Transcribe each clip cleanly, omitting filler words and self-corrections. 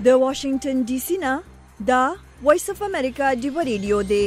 د واشنگټن ډي سي نه دا وایس اف امریکا ډیو ریډیو دی.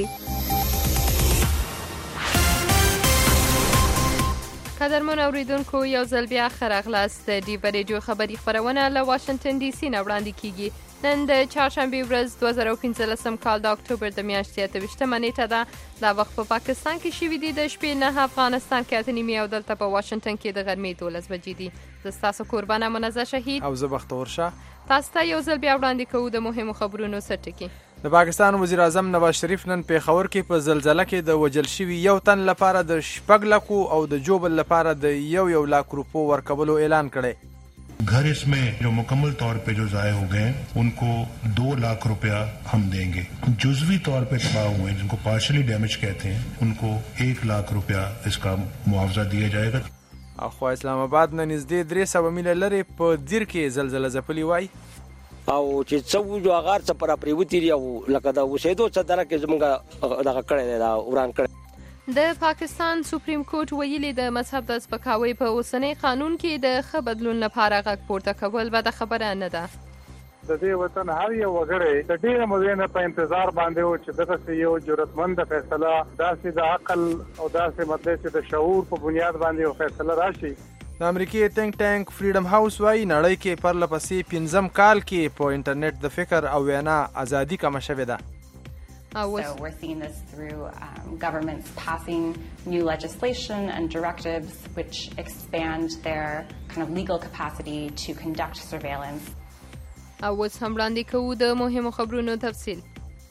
قدرمن اوریدونکو یو ځل بیا ښه راغلاست. د ډیو ریډیو خبري خپرونه له واشنگټن ډي سي نه وړاندې کیږي. نن د چهارشنبې ورځ 2015 کال د اکتوبر د میاشتې 28 نیټه ده. دا وخت په پاکستان کې شوي دي د شپې 9، افغانستان کې 8:30 او دلته په واشنگټن کې د غرمې 12 بجې دي. زه ستاسو قربانه منزه شهید او زه بختور شاه. تاسو ته یو ځل بیا وړاندې کوو د مهمو خبرونو سرټکي. د پاکستان وزیر اعظم نواز شریف نن پیښور کې په زلزلہ کې د وجل شوي یو تن لپاره د 6 لک او د جوبل لپاره د 1 लाख روپو ورکولو اعلان کړی. घर इसमें जो मुकम्मल तौर पे जो ज़ाये हो गए उनको 2 लाख रुपया हम देंगे. जुज़वी तौर पे तबाह हुए जिनको पार्शली डैमेज कहते हैं उनको 1 लाख रुपया इसका मुआवजा दिया जाएगा. اخوا اسلام آباد نه نږدې 300 میله لري په دیر کې زلزلہ ځپلې وای او چې څو جو اغار څه پر پریوتی او لکه دا وسېدو څه دره کې زمونږ دغه کړی دا وران کړی. د پاکستان سپریم کورټ ویلي د مذهب د سپکاوي په اوسنۍ قانون کې د ښه بدلون لپاره غږ پورته کول به د خبره نه ده. د دې وطن هر یو وګړی د ډېر مودې نه په انتظار باندې و چې دغه یو جرأتمند فیصله داسې د عقل او داسې مطلب چې د شعور په بنیاد باندې یو فیصله راشي. د امریکای تینک ټانک فریډم هاوس وايي نړۍ کې پرلپسې 15 کال کې په انټرنیټ د فکر او وینا ازادي کمه شوې ده. So we're seeing this through governments passing new legislation and directives which expand their kind of legal capacity to conduct surveillance. اوس هم وړاندې کوو د مهمو خبرونو تفصیل.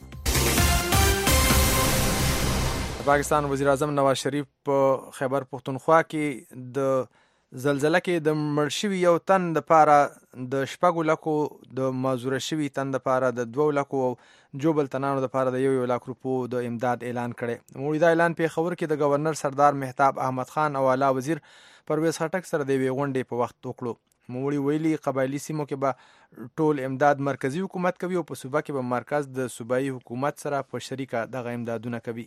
پاکستان وزیر اعظم نواز شریف په خیبر پختونخوا کې د زلزلہ کې د مړ شوي یو تن لپاره د 6 لکو د معذور شوي تن لپاره د 2 لکو او جوبل تنانو لپاره د 1 लाख روپو د امداد اعلان کړي. موږ دا اعلان پیښور کې د گورنر سردار مهتاب احمد خان او اعلی وزیر پرویز خټک سره د وی غونډې په وخت وکړو. موږ ویلي قبایلی سیمو کې به ټول امداد مرکزی حکومت کوي او په صوبه کې به مرکز د صوبایي حکومت سره په شریکه دغه امدادونه کوي.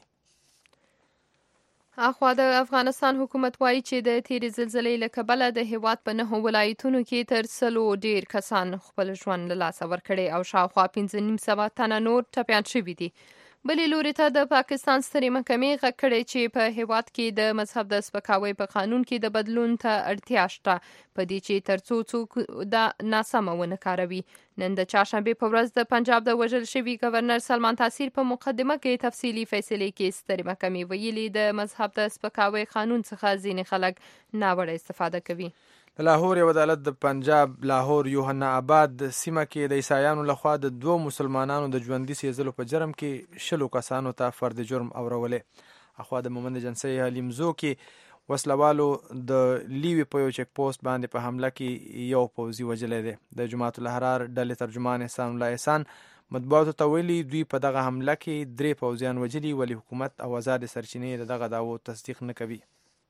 اخوا د افغانستان حکومت وایي چې د تیرې زلزلې له کبله د هیواد په 9 ولایتونو کې تر 100 ډیر کسان خپل ژوند له لاسه ورکړي او شاوخوا 15.7 تنه نور ټپیان شوي دي. بلې لوري ته د پاکستان سترې محکمې غږ کړی چې په هیواد کې د مذهب د سپکاوي په قانون کې د بدلون ته اړتیا شته په دې چې ترڅو څوک دا ناسمه ونه کاروي. نن د چهارشنبې په ورځ د پنجاب د وژل شوي گورنر سلمان تاثیر په مقدمه کې تفصیلي فیصلې کې سترې محکمې ویلي د مذهب د سپکاوي قانون څخه ځینې خلک ناوړه استفاده کوي. د لاهور یو عدالت د پنجاب لاهور یوحنا آباد سیمه کې د عیسایانو لخوا د 2 مسلمانانو د ژوندي سیزلو په جرم کې 10 کسانو ته فرد جرم اورولې. اخوا د مومند جنسي حلیمزو کې وسلوالو د لیوی په یو چک پوسټ باندې په حمله کې یو پوځي وژلی دی. د جماعت الاحرار ډلې ترجمان احسان الله احسان مطبوعاتو ته ویلي دوی په دغه حمله کې 3 پوځیان وژلي ولی حکومت او آزاد سرچینې دغه دعوو تصدیق نه کوي.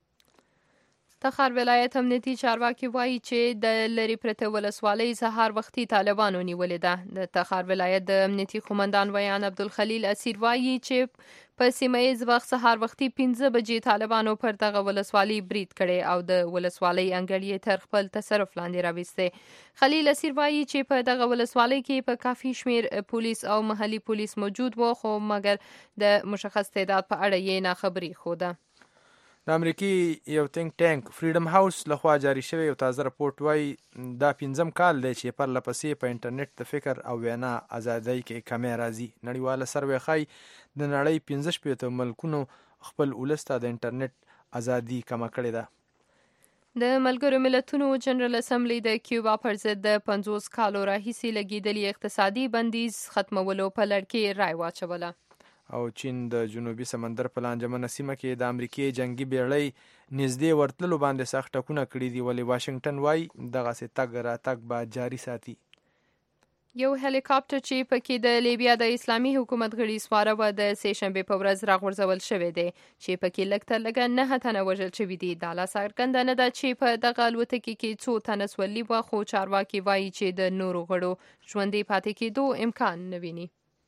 تخار ولایت امنیتي چارواکي وایي چې د لری پرته ولسوالۍ سهار وختي طالبانو نیولې ده. د تخار ولایت د امنیتي قومندان ویان عبدالخلیل اسیر وایي چې په سیمه‌ییز وخت سهار وختي 15 بجې طالبانو پر دغه ولسوالۍ برید کړی او د ولسوالۍ انګړ تر خپل تصرف لاندې راوسته. خلیل اسیر وایي چې په دغه ولسوالۍ کې په کافي شمیر پولیس او محلي پولیس موجود و خو مګر د مشخص تعداد په اړه یې ناخبري خوده. د امریکای یو تینک ټانک فریډم هاوس لخوا جاری شوی یو تازه راپورټ وایي دا 15 کال دی چې پرلپسې په انټرنیټ د فکر او وینا ازادۍ کې کمی راځي. نړیواله سروې ښایي د نړۍ 15 ملکونو خپل ولس ته د انټرنیټ ازادي کمه کړې ده. د ملګرو ملتونو جنرال اسمبلی د کیوبا پر ضد د 50 کالو راهیسې لګېدلي اقتصادي بندیز ختمولو په لړ کې رای واچوله. او چین د جنوبي سمندر په لانجمنه سیمه کې د امریکای جنگي بیړۍ نږدې ورتللو باندې سخت ټکونه کړي دي ولی واشنگټن وايي دغسې تګ راتګ به جاري ساتي. یو هلیکاپټر چې پکې د لیبیا د اسلامي حکومت غړي سواره و د سه شنبه په ورځ راغورځول شوی دی چې پکې لږ تر لږه 9 تنه وژل شوي دي. دا لا څرګنده نه ده چې په دغه الوتکې کې څو تنه سولي و خو چارواکي وايي چې د نورو غړو ژوندي پاتې کېدو امکان نه ویني.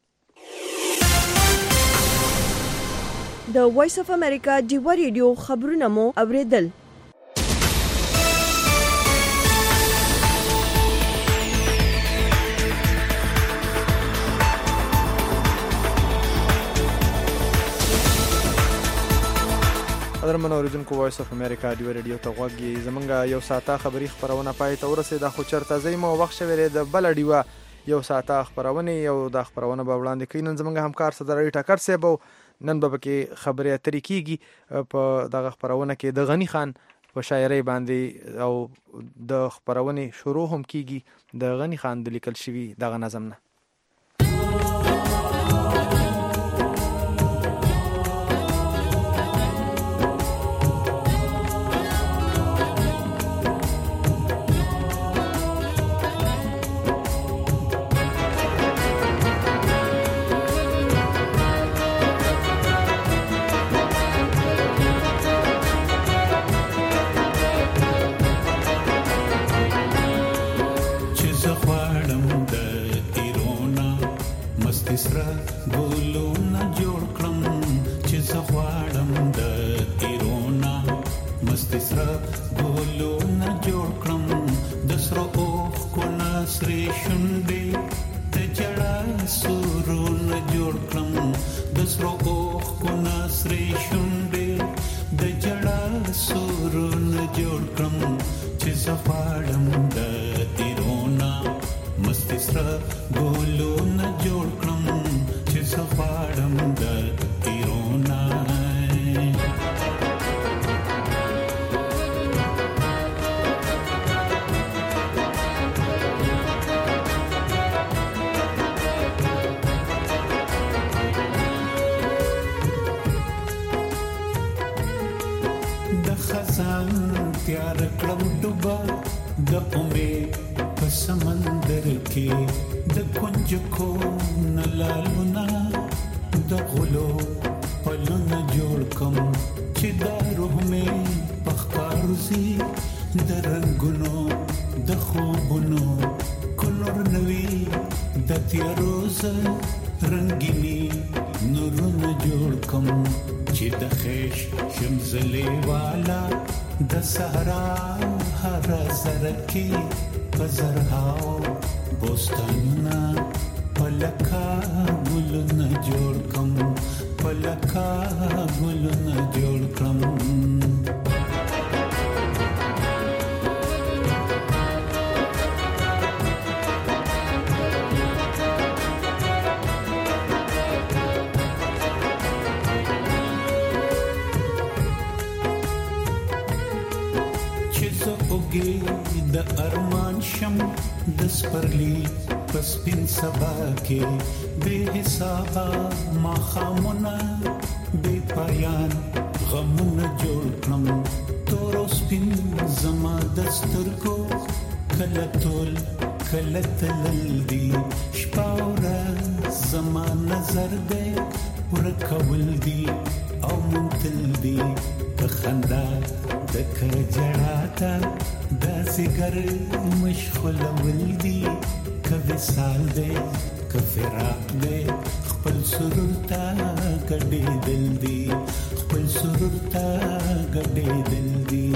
د وایس اف امریکا ډیو ریډیو خبرونه مو اوریدل. قدرمن اوریدونکو وایس اف امریکا دی ریډیو ته غوږی زمونږ یو ساعته خبری خبرونه پای ته ورسېده خو چرته زېمو وخت شویل د بل ډیوا یو ساعته خبرونه یو د خبرونه به وړاندې کین زمونږ همکار صدر ټاکر سیبو نن به کې خبرې اترې کیږي په دغه خبرونه کې د غنی خان په شاعرۍ باندې او د خبرونه شروع هم کیږي د غنی خان د لیکل شوی دغه نظم نه د ارمان شم د سپرلی پسپین سبا کې بے حسابا ما خامونا بے پایان غمونا جوړ کړم تور سپین زما دستر کو کله تول کله تلل دی شپاورا زما نظر دې ورکول دی او منتل دی خندا دک جڑاتا داسگر مشغول ولدی کبه سال دے کفراق دے خپل سرورتا گډې دل دی خپل سرورتا گډې دل دی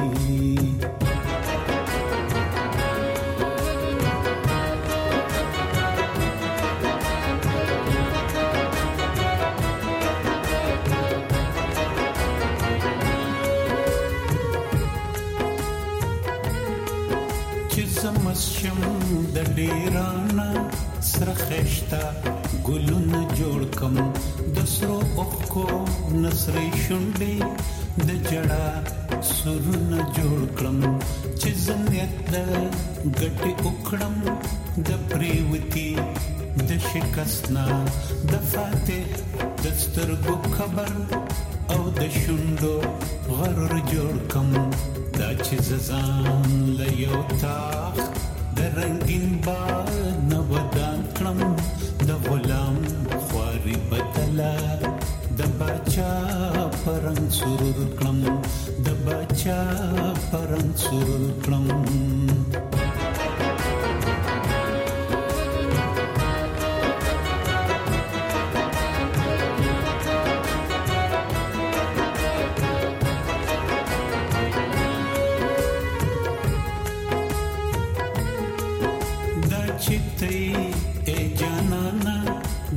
شم د ډیرانا سره خشتا ګلونه جوړ کم د سرو اوخو نسرې شونډې د جړه سرونه جوړ کړم چې زنیت د ګټي وکړم د پریوتی د شکستنا د فاتح د سترګو خبر او د شونډو غرور جوړ کم دا چې ځان له یو تاخ د رنگین باد نه ودان کړم د غلام خواري بدلا د بچا پرنګ سرور کړم د بچا پرنګ سرور کړم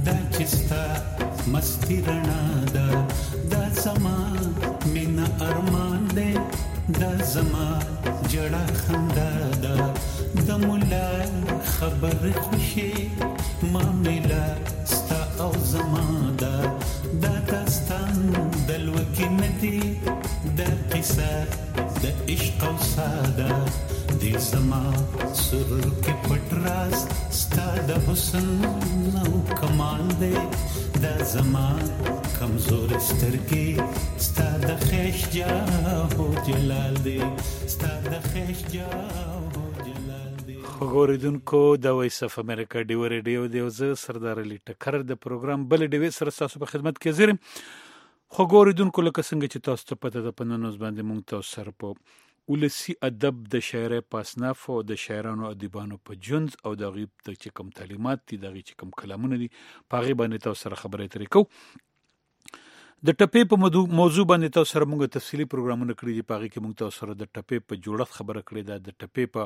مستی رڼا دا زما مینا ارمان زما جړه خندا دا د مولا خبر خوشي معاملہ ستا او زما دا داستان دلوکی ندی دا قصه د عشق او ساده دې زما سرور کې پټ راز ستا د حسن او کمال دې دا زما کمزور سترګې ستا د خیش جاهو جلال دې ستا د خیش جاهو جلال دې. غوریدونکو د وایس اف امریکا ډیو ریډیو دیو زه سردار علي ټکر د پروګرام بل ډیوي سره تاسو په خدمت کې زیرم. خو غوریدونکو لکه څنګه چې تاسو ته پته ده په نن ورځ باندې مونږ تاسو سره په ولسی ادب د شاعرۍ په اصناف او د شاعرانو ادیبانو په ژوند او د غیب د چې کوم تعلیمات دي د چې کوم کلامونه دي په هغې باندې تاسو سره خبرې اترې کوو. د ټپې په موضوع باندې تاسو سره مونږ تفصیلي پروګرامونه کړي دي. په هغې کې مونږ تاسو سره د ټپې په جوړښت خبره کړې ده، د ټپې په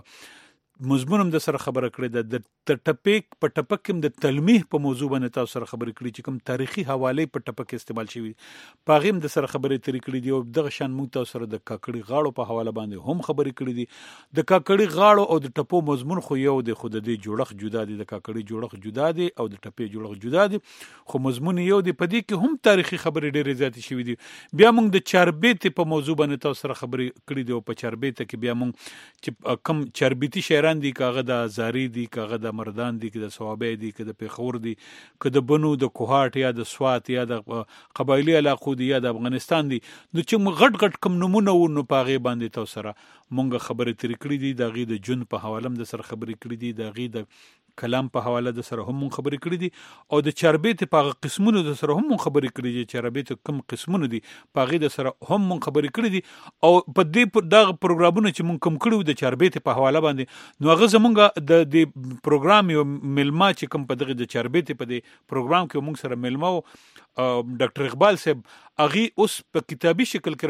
مضمون هم د سره خبره کړې ده، د ټپې په ټپک کې د تلمیح په موضوع باندې تاسو سره خبرې کړي چې کوم تاریخي حوالې په ټپک استعمال شوي په هغې هم د سره خبرې ترې کړي دي. او دغه شان مونږ تاسو سره د کاکړي غاړو په حواله باندې هم خبرې کړي دي. د کاکړي غاړو او د ټپو مضمون خو یو دی، خو د دې جوړښت جدا دی. د کاکړي جوړښت جدا دی او د ټپې جوړښت جدا دی، خو مضمون یو دی. په دې کې هم تاریخي خبرې ډېرې زیاتې شوي دي. بیا مونږ د چاربیتې په موضوع باندې تاسو سره خبرې کړي دي. او په چاربیته کې بیا مونږ چې کم چاربیتي شاعران دي، کاغه د زاری دي، کاغه د مردان دي، که د صوابی دي، که د پیښور دي، که د بنو د کوهاټ یا د سوات یا د قبایلي علاقو دي یا د افغانستان دي، نو چې غټ غټ کم نمونه و نو په هغې باندې تاسو سره مونږ خبرې ترې کړي دي. د هغې د ژوند په حواله هم د سره خبرې کړي دي، د هغې د کلام په حواله د سره هم مونږ خبرې کړي دي. او د چاربیتې په هغه قسمونو د سره هم مونږ خبرې کړي دي. چاربیتې کوم قسمونه دي په هغې د سره هم مونږ خبرې کړي دي. او په دې دغه پروګرامونه چې مونږ کوم کړي وو د چاربیتې په حواله باندې، نو هغه زمونږ د دې پروګرام یو میلمه چې کوم په دغه د چاربیتې په دې پروګرام کې مونږ سره میلمه و ډاکټر اقبال صاحب، هغې اوس په کتابي شکل کې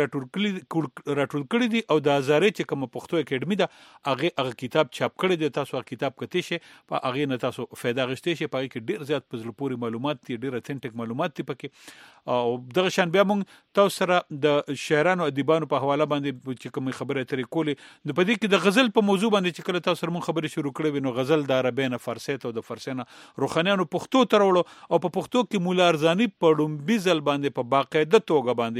راټول کړي دي. او د هزارې چې کومه پښتو اکیډمي ده هغه کتاب چاپ کړی دی. تاسو هغه کتاب کتی شئ، په هغې نه تاسو فایده اخیستی شئ. په هغې کې ډېر زیات په زړه پورې معلومات دي، ډېر اتھنټک معلومات دي پکې. او دغه شان بیا مونږ تاسو سره د شاعرانو ادیبانو په حواله باندې چې کومې خبرې اترې کولې، نو په دې کې د غزل په موضوع باندې چې کله تاسو سره مونږ خبرې شروع کړې وې، نو غزل د عربۍ نه فارسۍ ته او د فارسۍ نه روښانیانو پښتو ته راوړو. او په پښتو کې مولا ارزاني په ډومبي ځل باندې په باقاعده توګه باندې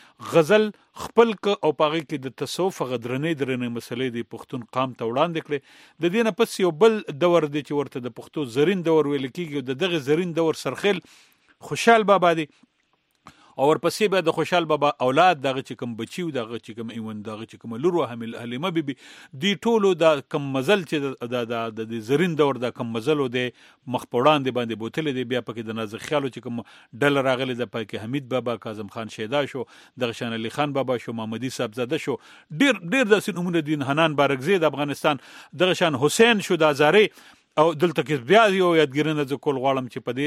غزل خپل ک او پاغي کې د تصوف غدرنې مسلې د پښتون قام ته وړاندې کړي. د دې نه پس یو بل دور دی چې ورته د پښتو زرین دور ویل کېږي. د دغه زرین دور سرخیل خوشحال بابا دی، او ورپسې بیا د خوشحال بابا اولاد دغه چې کوم بچي و، دغه چې کوم ایوند، دغه چې کوم لور و حلیمه بیبي، دی ټولو د کم مزل چې د زرین دور د کم مزل و د مخ په وړاندې باندې بوتلې دی. بیا پکې د نازک خیالو چې کوم ډله راغلې ده، پکې حمید بابا، کاظم خان شیدا شو، دغه شان علي خان بابا شو، محمدي صاحبزاده شو، ډېر داسې نومونه دي. حنان بارکزی د افغانستان، دغه شان حسین شو د هزارې. او دلته کې بیا یو یادګیرنه زه کول غواړم چې په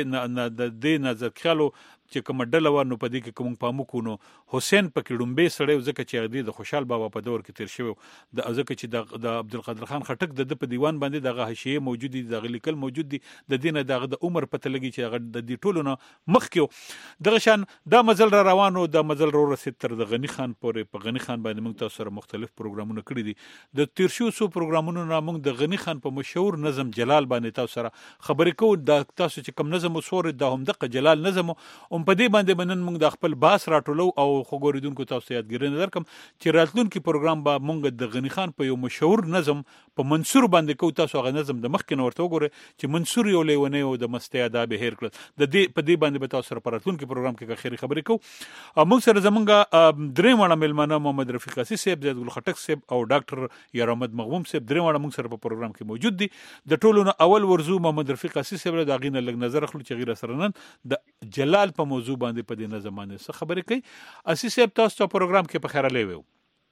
دې نازک خیالو چې کومه ډله وه، نو په دې کې که موږ پام وکړو نو حسین پکې ډومبی سړی و، ځکه چې هغه د خوشحال بابا په دور کې تیر شوی و. ځکه چې د عبدالقادر خان خټک د په دیوان باندې دغه حاشیې موجود دي، دغه لیکل موجود دي. د دې نه دغه د عمر پته لګي چې هغه د دې ټولو نه مخکې و. دغه شان دا مزل را روان و، دا مزل را ورسېد تر د غني خان پورې. په غني خان باندې موږ تاسو سره مختلف پروګرامونه کړي دي. د تیر شوو څو پروګرامونو نه موږ د غني خان په مشهور نظم جلال باندې تاسو سره خبرې کوو. دا تاسو چې کوم نظم وسورئ دا همدغه جلال نظم و. په دې باندې موږ د خپل باس راټولو. او خو ګوریدونکو تاسو یادګیرنه درکم چې راتلونکي پروګرام به موږ د غني خان په یو مشهور نظم په منصور باندې کوو. تاسو هغه نظم د مخکې نه ورته وګورئ چې منصور یو لیونی و د مستۍ آداب هیر کړل. په دې باندې به تاسو سره په راتلونکي پروګرام کې خیري خبرې کوو. موږ سره زمونږ درې واړه میلمانه محمد رفیق حسي صاحب، زید ګل خټک صاحب او ډاکټر یار احمد مغوم صاحب، درې واړه موږ سره په پروګرام کې موجود دي. د ټولو نه اول ورزو محمد رفیق حسي صاحب له دغې نه لږ نظر اخلو چې غیر سره نن د جلال په موضوع باندې په دې نظم باندې څه خبرې کوي. حسي صاحب تاسو ته پروګرام کې په خیر راغلی.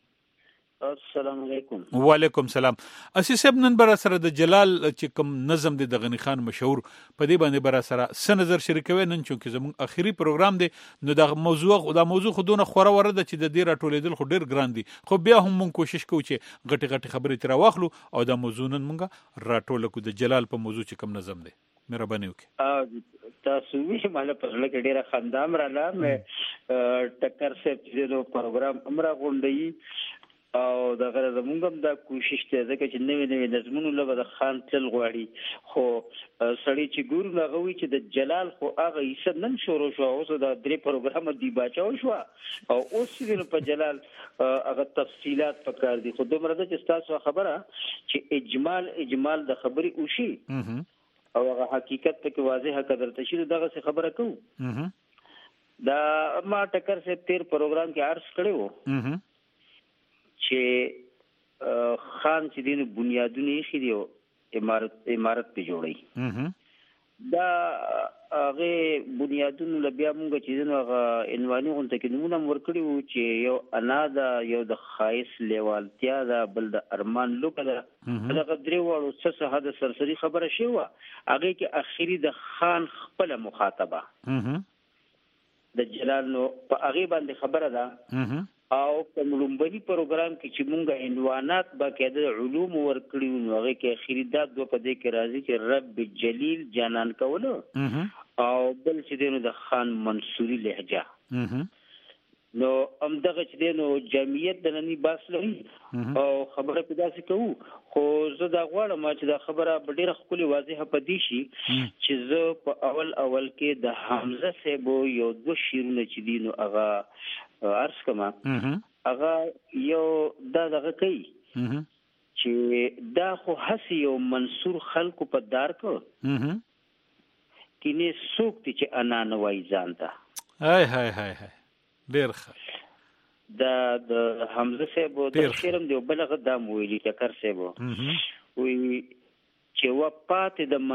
السلام علیکم. وعلیکم سلام. حسي صاحب نن بر سره د جلال چې کوم نظم دی د غني خان مشهور، په دې باندې بر سره څه نظر شریکوي نن چې زموږ اخیری پروګرام دی. نو دا موضوع خو دونه خوره وره ده چې د دې راټولېدل خو ډېر ګران دي، خو بیا هم موږ کوشش کوو چې غټې خبرې ترې واخلو او دا موضوع نن موږ راټوله کړو. د جلال په موضوع چې کوم نظم دی مهرباني وکړئ. تاسو وی مله په لکه ډیره خندام رااله مې ټکر سے د پروګرام امره غونډي او دا غره زمونږ هم دا کوشش ته ځکه چې نوې نظمونو لږه د خان تل غواړي خو سړی چې ګورو هغه وی چې د جلال خو هغه یې نن شروع شو اوس دا درې پروګرام دی باچاو شو او اوس چې په جلال هغه تفصيلات پکار دي خو دومره د چې تاسو خبره چې اجمال د خبري اوشي او هغه حقیقت ته واضحه قدر تشید دغه څه خبره کوم دا ما ټکر سے تیر پروګرام کې عرض کړو چې خان چې دین بنیادونه یې خېدو امارت په جوړي دا هغه بنیادونه لبیا مونږ چې نو هغه عنواني غونډه کې نمونه ورکړیو چې یو انا دا یو د خایس لیوالتیا دا بل د ارمان لوکه دا هغه درې وړو څه حد سرسری خبره شوی و هغه کې اخیری د خان خپل مخاطبه د جلال نو په هغه باندې خبره ده او په لومبني پروګرام کې چې مونږه عنوانات باقاعده علوم ورکړیو نو هغه کې اخیری دا دوه په دې کې راځي چې رب جلیل جانان کولو او بل چې دینو د خان منصوري لهجه نو امدغه چې دینو جمعیت د نننی باس لري او خبره پیدا سي کوو خو زه دا غواړم چې دا خبره ډیره خولي واضحه پدې شي چې زه په اول کې د حمزه صاحب یو دوه شیرونه چې دینو هغه عرض کما هغه یو دغه کوي چې دا خو هسي یو منصور خلکو په دار کو کینه سوکتی چې انا نوای ځانته هاي ډیر ښه دا د حمزه صاحب د شیرم دی بلغه د مویلی ټکر صاحب وی چې و پاتې د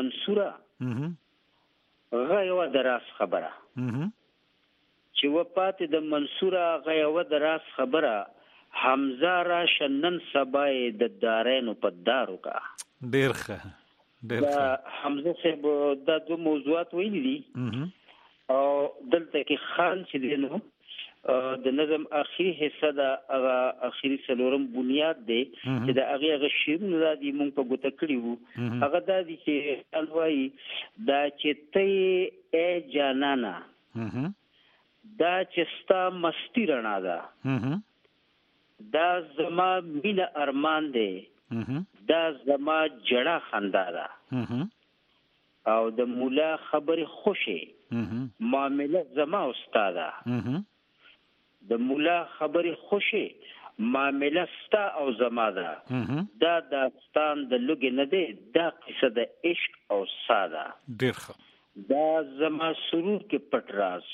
منصوره غیو دراس خبره چې و پاتې د منصوره غیو دراس خبره حمزه را شنن سبای د دارینو په دارو کا ډیر ښه حمزه صاحب دا دو موضوعات ویلي دي او دلته کې خان چې دینو د نظم اخیری حصہ دا هغه اخیری سلورم بنیاد دی چې دا هغه شیرونه دا دی مونږ په ګوته کړیو هغه دا دی چې الوای دا چې ته ای جانانا دا چې ستا مستی رڼا ده دا زما مینه ارمان دی دا زما جړه خندا ده او د مولا خبره خوشي معاملې زما استاده د مولا خبره خوشي معاملې ستا او زما ده دا داستان د لوګي نه دی دا قصه د عشق او ساده ډیر ښه دا زما سرور کې پټ راز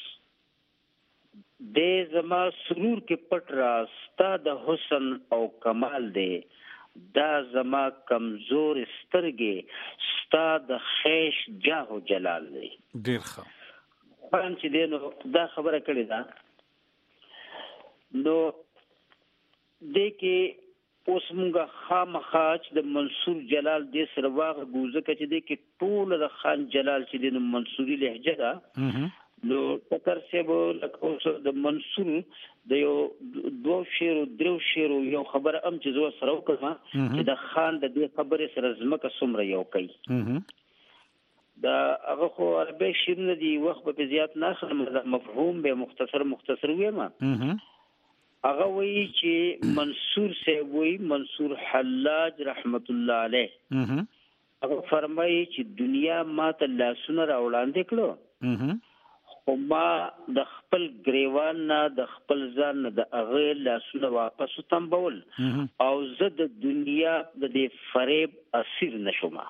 دې زما سرور کې پټ راز ستا د حسن او کمال دی دا زما کمزور سترګې ستا د خیش جاه او جلال دی ډیر ښه پان چې دینو دا خبره کړې ده نو دې کې اوس موږ خامخاج د منصور جلال دې سره واغ ګوزکه چې دې کې ټول د خان جلال چې دینو منصوري لهجه ده نو تکر سیبو لکه اوس د منصور د یو دوه شیرو درو شیرو یو خبره ام چې زو سره وکړم چې د خان د دې خبره سره زمکه سمره یو کوي دا هغه خو عربي شیرونه دی وخت په زیات نه خلم مفهوم به مختصر ویما هغه وی چې منصور سے وی منصور حلاج رحمت الله علیه هغه فرمایي چې دنیا ما ته لاسونه راوړاندې کړو خو ما د خپل گریوان نه د خپل ځان نه د هغه لاسونه واپس تنبول او زه د دنیا د دې فریب اسیر نشم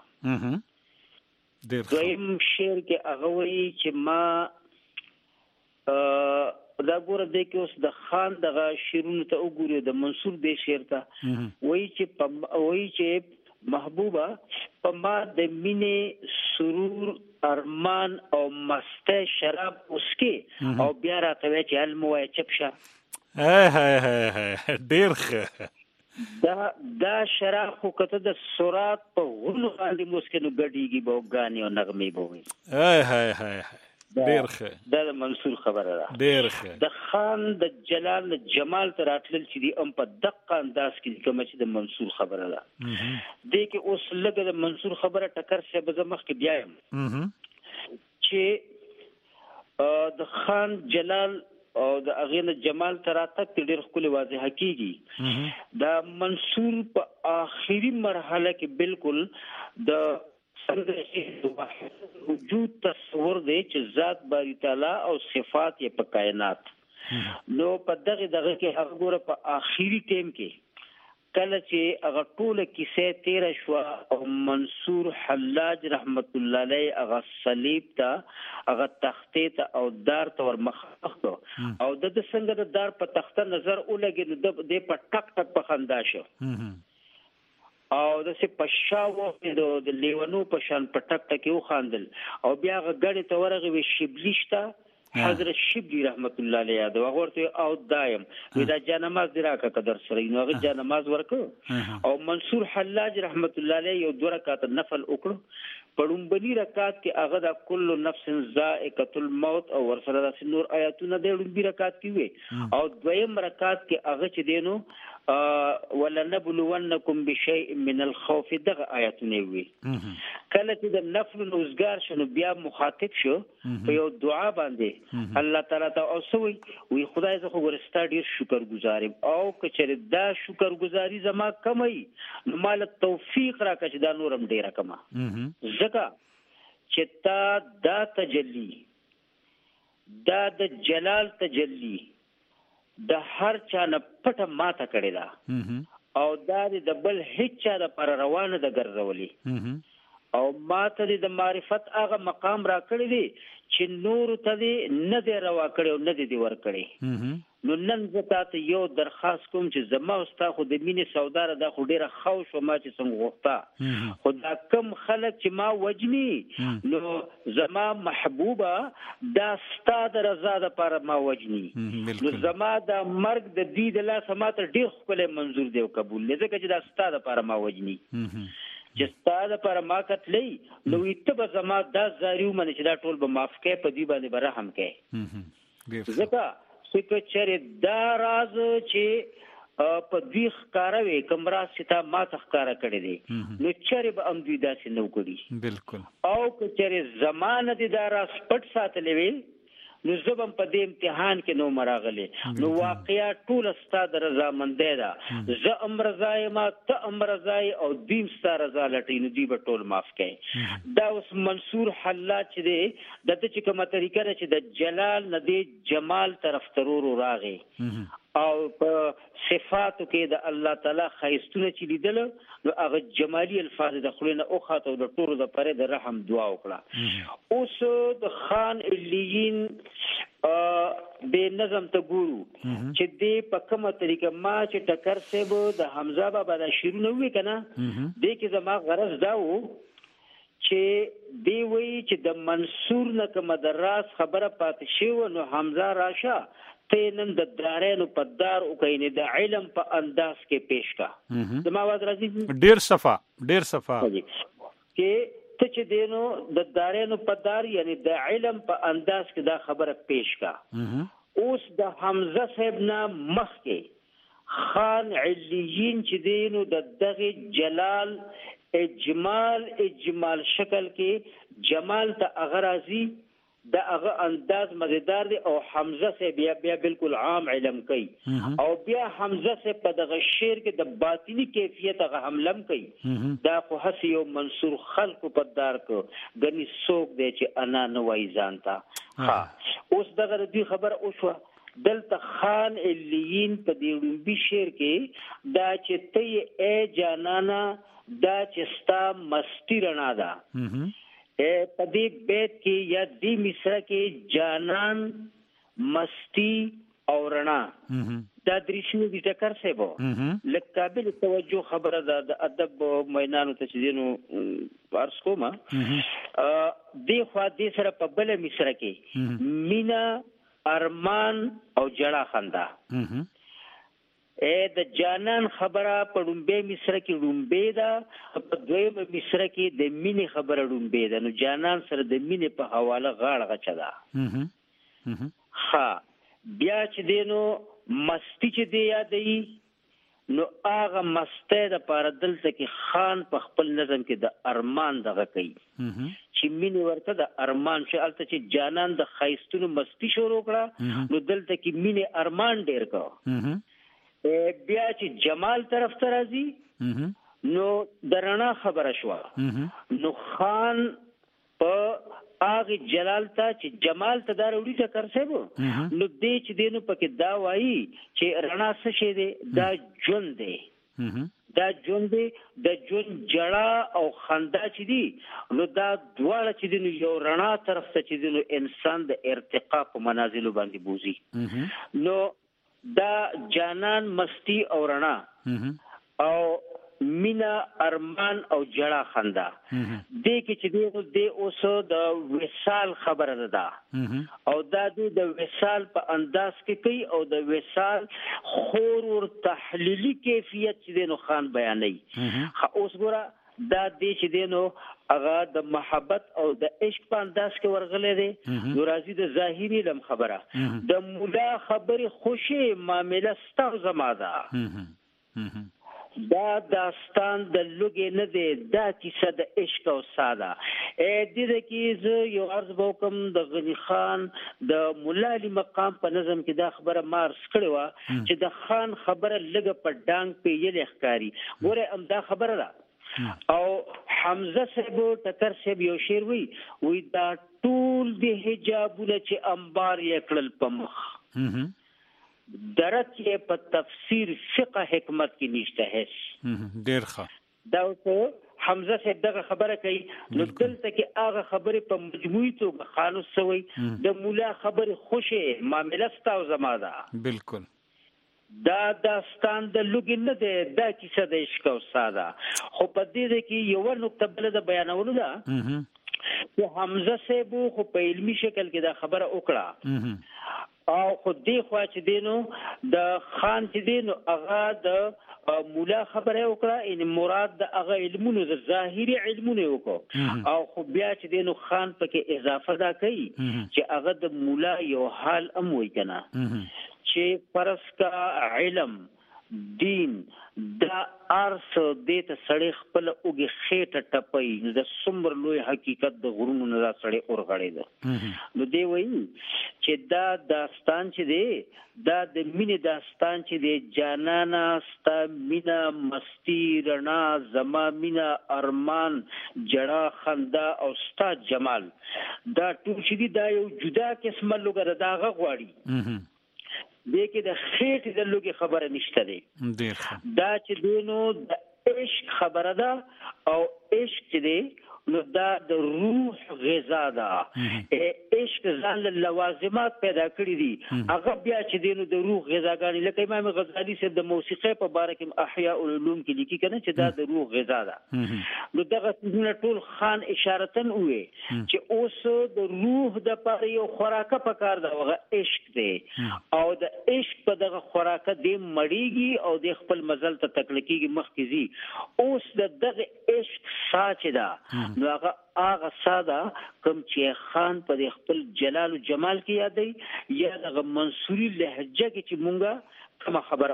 دویم شعر کې هغه وی چې ما دا ګوره د کې اوس د خان دغه شیرونو ته وګوري د منصور دې شعر ته وایي چې محبوبه په ما د مینې سرور ارمان او مسته شراب اسکي او بیا راته وایي چې الموای چپشه ډیر ښه دا شراب خو کته د سرات په غلو باندې مسکنو ګډيږي به غاني او نغمه به ډیر ښه دا منصور خبره ده ډیر ښه د خان د جلال جمال تر اتل چې دی ام په دقه انداز کې کوم چې د منصور خبره ده د کې اوس لګه د منصور خبره ټکر شه به مخ کې بیایم چې د خان جلال او د اغینه جمال تراتک ډیر خپل واضح کیږي دا منصور په آخري مرحله کې بالکل د وجود تصور دی چې ذات باری تعالی او صفات یې په کائنات نو په دغه کې هغه ګوره په آخري ټیم کې کله چې هغه ټوله کیسه تیر شو او منصور حلاج رحمت الله علیه هغه صلیب ته هغه تختې ته او دار ته ورمخ او د څنګه د دار په تخته نظر ولګي د په ټک ټک په خندا شو او د څه پښاو د لیوانو په شان په ټک ټک یو خاندل او بیا غړې ته ورغه وی شبلیشتا حضرت شبلی رحمت الله علیه دا ورته او دایم دا جنماز دراکه قدر سره نو هغه جنماز ورکو او منصور حلاج رحمت الله علیه یو 2 رکعات نفل وکړو پړومبني رکعات کې هغه د کل نفس ذائقه الموت او ورسره د نور آیاتونه د لومبي رکعات کې وي او دویم رکعات کې هغه چې دینو ولنبلونکم بشیء من الخوف دغه آیاتونه وي کله چې د نفل نوزګار شنو بیا مخاطب شو په یو دعا باندې الله تعالی ته اوسوي وی خدای زه خو ورستا ډیر شکر گزارم او کچره دا شکر گزاري زما کمای نو مال توفیق راکړه چې دا نورم ډیره کما زکه چې تا دا تجلی دا د جلال تجلی د هر چا نه پټه ماته کړی دا او دا د بل هیڅ چا د پر روانه د ګرځولي او ماته د معرفت هغه مقام را کړی دی چې نور ته دی نه دی روا کړی او نه دی ور کړی نو نن زه ته یو درخواست کوم چې زما استا خو د مینې سودار د خو ډیره خوش او ما چې څنګه غوښتا خو دا کم خلک چې ما وجني نو زما محبوبه دا ستا د رضا لپاره ما وجني نو زما د مرګ د دې د لاسه ماته ډیر خپل منظور دی او قبول لږه چې دا ستا لپاره ما وجني چې ستا لپاره ما کتلې نو ایته زما دا زاریو من چې دا ټول به معاف کړي په دې باندې برحم کړي ځکه چې چیرې دا راز چې په دې ښکاروي کوم راز چې تا ما ته ښکارا کړی دی نو چیرې به هم دوی داسې نه وکړي بالکل او که چیرې زمانه دې دا راز پټ ساتلی وي نو زبم په دې امتحان کې نو مراغلي نو واقعیا ټول ستاد رضامندۍ ده ز امر زای ما ته امر زای او دین ستاره رضا لټین دی په ټول معاف کړي دا اوس منصور حلاج چې دی دته چې کومه طریقه ده چې د جلال نه دی جمال طرف ترور راغی او په صفاتو کې د الله تعالی خیستونه چې لیدل نو هغه جمالی الفاظ د خلینو او خاطر د ټورو د پره د رحم دعا وکړه اوس د خان الیین به نظم ته ګورو چې دې په کومه طریقه ما چې ټکر سیبو د حمزه بابا د شیرونه وی کنه دې کې زما غرض دا و چې دی وی چې د منصور نه کوم دراس خبره پاتې شو نو حمزه راشه تینن د دارینو په دار او کینې د علم په انداز کې پیش کا زما واز راځي ډیر صفه کې ته چې دینو د دارینو په دار یعنی د علم په انداز کې دا خبره پیش کا اوس د حمزه صاحب نه مخ کې خان علیین چې دینو د دغه جلال اجمال شکل کې جمال ته اغرازی دا هغه انداز مزیدار دی او حمزه سے بیا بالکل عام علم کوي او بیا حمزه سے په دغه شعر کې د باطنی کیفیت هغه حملم کوي دا خو حسی او منصور خلق په دار کو غني سوق دی چې انا نه وای ځانتا ها اوس دغه دی خبر او شو دلته خان الیین په دې لومبي شعر کې دا چې ته ای جانانا دا چې ستا مستی رڼا ده په دې بیت کې یا دې مصرع کې جانان مستی او رڼا دا درشنو دي ټکر سیبو لکه قابل توجه خبره ده د ادب مینانو ته چې دینو پارس کومه دې خوا دې سره په بل مصرع کې مینا ارمان او جړه خندا د جانان خبره په لومبه مصرع کې لومبه ده په دویمه مصرع کې د مینې خبره لومبه ده نو جانان سره د مینې په حواله غاړه غچا ده ها بیا چې دینو مستی چې دی یادې نو هغه مسته د پاره دلته کې خان په خپل نظم کې د ارمان دغه کوي چې مين ورته د ارمان چې الته چې جانان د خیستونو مستی شروع کړه نو دلته کې مين ارمان ډیر کا بیا چې جمال طرف ته راځي نو درنا خبره شو نو خان په هغه جلال ته چې جمال ته دا وړي ته کرسبو نو دې چې دینو پکې دا وایي چې رڼا څه شي دی دا ژوند دی دا ژوند دی د ژوند جړه او خندا چې دی نو دا دواړه چې دینو یو رڼا طرف ته چې دینو انسان د ارتقا په منازل باندې بوزي نو دا جانان مستی او رڼا او مینا ارمان او جړه خندا دې کې چې دې اوس د وصال خبره ده او دا د وصال په انداز کې کوي او د وصال خور ور تحلیلی کیفیت چې دینو خان بیانوي اوس ګوره دا دې چې دینو هغه د محبت او د عشق په انداز کې ورغلې دي نو راځي د ظاهري لم خبره د مولا خبره خوشي معاملې ستو زما ده دا داستان د لوګي نه دی دا کیسه د عشق او ساده دې کې زه یو عرض وکم د غنی خان د مولا علی مقام په نظم کې دا خبره مارس کړې و چې د خان خبره لګه په ډانګ په یلې ښکاری ګوره ام دا خبره ده او حمزه صاحب ټکر صاحب یو شعر وی دا ټول د حجابونه چې انبار یې کړل په مخ درت یې په تفسیر فقه حکمت کې نشته هیڅ ډیر ښه دا اوس حمزه صاحب دغه خبره کوي نو دلته کې هغه خبره په مجموعي توګه خالص سوی د مولا خبره خوشي معاملې ستاو زما ده بالکل دا داستان د لوګي نه دی دا کیسه د عشق او ساده خو په دې کې یو نقطه بل د بیانولو ده چې حمزه صاحب خو په علمي شکل کې دا خبره وکړه او خو دې خوا چې دینو د خان چې دینو هغه د مولا خبره وکړه ان مراد د هغه علمونو د ظاهري علمونو وکړه او خو بیا چې دینو خان پکې اضافه دا کوي چې هغه د مولا یو حال هم وای کنه چې فرض کا علم دین دا ارس دې ته سړی خپل اوږه خېټه ټپي د څومره لوی حقیقت د غرونو نه دا سړی اورغړی ده نو دی وایي چې دا داستان چې دی دا د مینې داستان چې دی جانانا ستا مینا مستی رڼا زما مینا ارمان جړه خندا او ستا جمال دا ټول چې دی دا یو جدا قسمه لوګه دا غواړي دې کې د خېټې د لوګي خبره نشته دی دا چې دینو د عشق خبره ده او عشق چې دی نو دا د روح غذا ده عشق ځان له لوازمات پیدا کړی دي هغه بیا چې دینو د روح غذاګانی لکه امام غزالی صاحب د موسیقۍ په باره کې احیاء العلوم کې لیکي کنه چې دا د روح غذا ده نو دغه څنګه ټول خان اشارتن وې چې اوس د روح د پاره یو خوراکه پکار ده هغه عشق دی او د عشق په دغه خوراکه دی مړیږي او د خپل مزل ته تکلیکي مخ کې زی اوس دغه عشق ساچ ده نو هغه ساده کوم چې خان په خپل جلال او جمال کې یادې یا د منصوري لهجه کې چې مونږه کوم خبره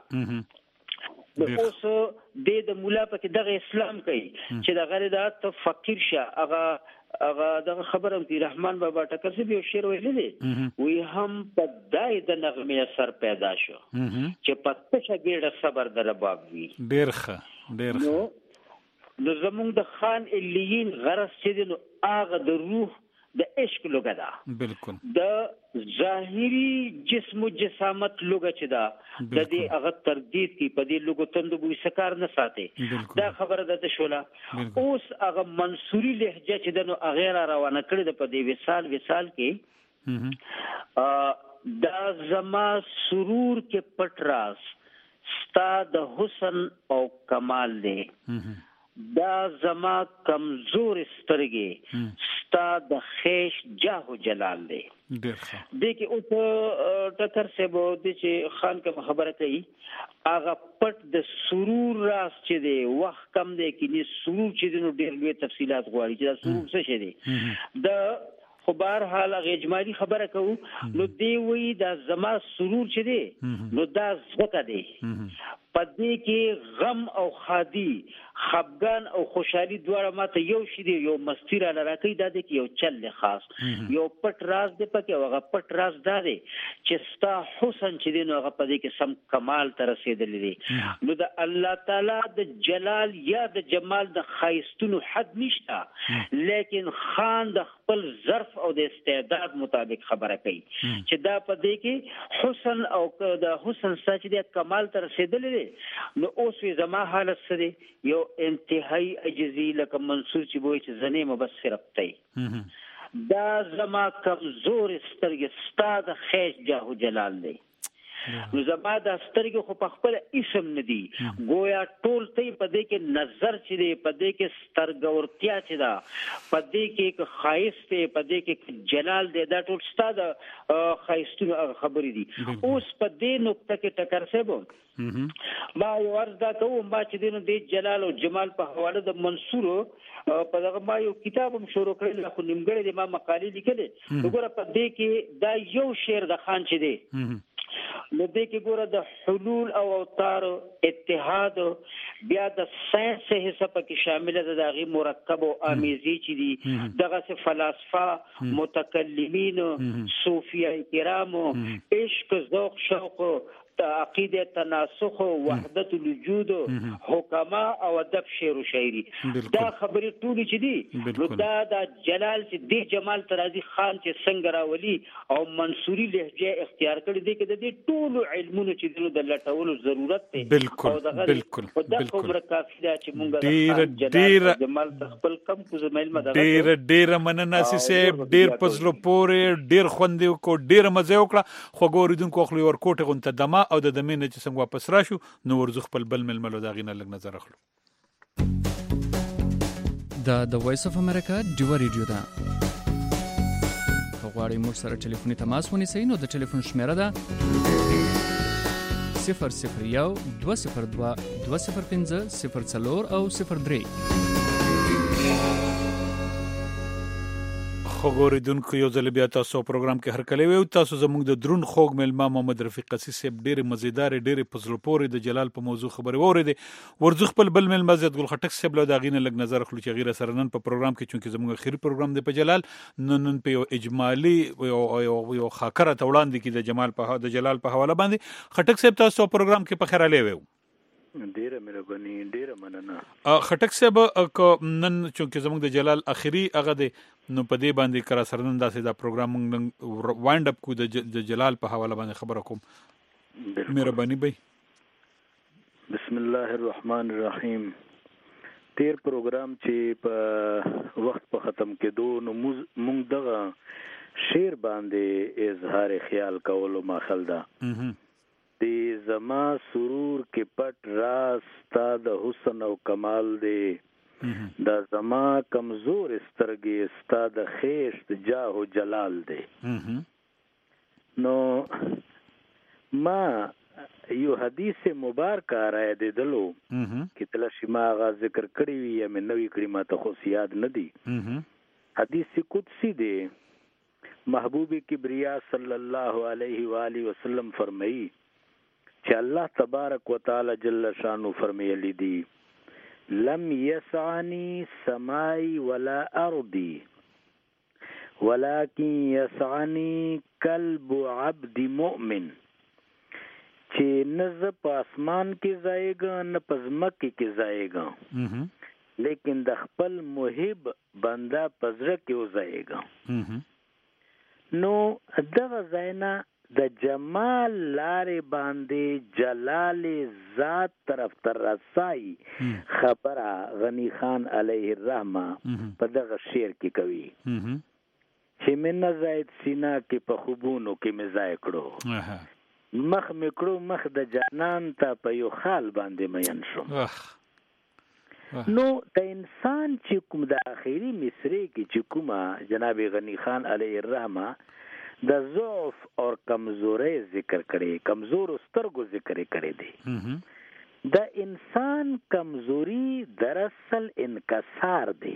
وکړه نو اوس د مولا په کې دغه اسلام کوي چې د غره د فقیر شه هغه دغه خبره کوي رحمان بابا ټکر سي یو شعر ویل دي وی هم په دای د نغمه سر پیدا شو چې پته شګړه صبر در باب وی ډیر ښه نو زمونږ د خان الیین غرض چې دی نو هغه د روح د عشق لوګه ده بالکل د ظاهري جسم و جسامت لوګه چې ده د دې هغه تردید کی په دې لوګو تند بو سکار نه ساتي دا خبره ده شولا اوس هغه منصوري لهجه چې د نو غیر روانه کړی د په دې وصال کې دا زما سرور کې پټ راز ستا د حسن او کمال دی دا زما کمزور سترګې ستا د خیش جاه و جلال دی دې کې اوس ټکر سے بو دي چې خان کوم خبره کوي هغه پټ د سرور راز چې دی وخت کم دی کې سرور چې دی نو ډېر لوی تفصيلات غواړي چې دا سرور څه شي دی د خو بهر حال هغه اجمالی خبره کوو نو دی وی دا زما سرور چې دی نو دا زکه دی پدې کې غم او خادي خفګان او خوشحالي دواړه ماته یو شي دی یو مستی را راکې دا دی یو چل خاص یو پټ راز دی پکې هغه پټ راز دا دی چې ستا حسن چې دی نو هغه پدې کې سم کمال ته رسیدلی دی نو د الله تعالی د جلال یا د جمال د خایستونو حد نشته لیکن خان د خپل ظرف او د استعداد مطابق خبره کوي چې دا پدې کې حسن او د حسن سچ دی کمال ته رسیدلی دی نو اوس زما حالت سره یو انتهایی عجزی لکه منصور چې وایي چې زنې مبصر ابتي دا زما کمزور سترګې ستا د خیش جاه جلال دی نو زما د سترګې خو په خپل اسم نه دی گویا ټول ته په دې کې نظر چې دی په دې کې سترګورتیا چې دا په دې کې خایست په دې کې جلال دی دا ټول ستا د خایستونو خبرې دي اوس په دې نقطه کې ټکر سبو ما یو عرض دا کوم ما چې دینو د جلال او جمال په حواله د منصور په دغه ما یو کتاب هم شروع کړل خو نیمګړی د ما مقالې لیکلې وګوره په دې کې دا یو شعر د خان چې دی نو دې کې ګوره د حلول او اوتار اتحاد بیا د ساينس حصہ پکې شامل ده د غي مرکب او امیزي چې دي دغه څه فلسفه متکلمین صوفیه کرام عشق ذوق شوق عقیده تناسخ وحدت الوجود حکما او ادب شعر و شاعری دا خبرې ټول چې دي نو دا د جلال چې دی جمال ترازی خان چې څنګه راولي او منصوري لهجه اختیار کړی دی کې د دې ټول علمونو چې د لټولو ضرورت دی بالکل دا کومه کافی ده چې مونږ ډیر جمال خپل کم کو زمایل مدغه ډیر مننه سي ډیر پزلو پورې ډیر خوندې کو ډیر مزه وکړه خو ګوریدونکو خپل ورکوټه غونته دما او د دمینه چې څنګه واپس راشو نو ورزخ خپل بل ململو دا غینه لګ نظر اخلو د وایس اف امریکا ډیو ریډیو دا غواړئ موږ سره ټلیفوني تماس ونیسئ نو د ټلیفون شمیره ده 001 202 205 04 او 03 خو ګوریدونکو یو ځل بیا تاسو پروګرام کې هر کله ویو تاسو زموږ د درون خوږ ملما محمد رفیق قسی صاحب ډېر مزیدار ډېر پزلو پورې د جلال په موضوع خبرې وریدي ورزو خپل بل ملما زیات ګل خټک صاحب له داغینه لګ نظر خلو چې غیر سره نن په پروګرام کې چونکې زموږ اخیری پروګرام دی په جلال نن په یو اجمالی یو خاکره توړاندې کې د جمال په د جلال په حواله باندې خټک صاحب تاسو پروګرام کې په خیراله ویو ډیره مهرباني ډیره مننه خټک صاحب نن چونکې زموږ د جلال اخیری هغه دی نو په دې باندې کرا سرنن داسې دا پروګرام موږ وایند اپ کو د جلال په حواله باندې خبره کوم مهرباني بھائی بسم الله الرحمن الرحیم تیر پروګرام چې په وخت په ختم کېدو نو موږ دغه شعر باندې اظهار خیال کولو ماخل ده دی زما سرور کې پټ راز تا د حسن او کمال دی دا زما کمزور سترګې ستا د خیشت جاه و جلال دی نو ما یو حدیث مبارک راي دی دلو کې تل شما غا ذکر کړی وي یا مې نوې کړی ما ته خو یاد نه دی حدیث قدسی دی محبوب کبریا صلی الله علیه و آله وسلم فرمایي چې الله تبارک وتعالى جل شانو فرمایلی دی لم يسعني سماي ولا ارضي ولكن يسعني قلب عبد مؤمن چې نز په اسمان کې ځایګا نه پزمکه کې ځایګا لیکن د خپل محب بنده پزره کې ځایګا نو دغه ځاینا د جمال لارې باندې جلال ذات طرف تر رسای خبره غنی خان علیه الرحمه په دغه شعر کې کوي چې من زائد سینا کې په خوبونو کې مزای کړو مخ میکړو مخ د جانان ته په یو خال باندې مین شم نو د انسان چې کوم د اخیری مصری کې چې کومه جناب غنی خان علیه الرحمه د ضعف اور کمزوري ذکر کړي کمزور سترګو ذکر کړي دي د انسان کمزوری دراصل انکسار دی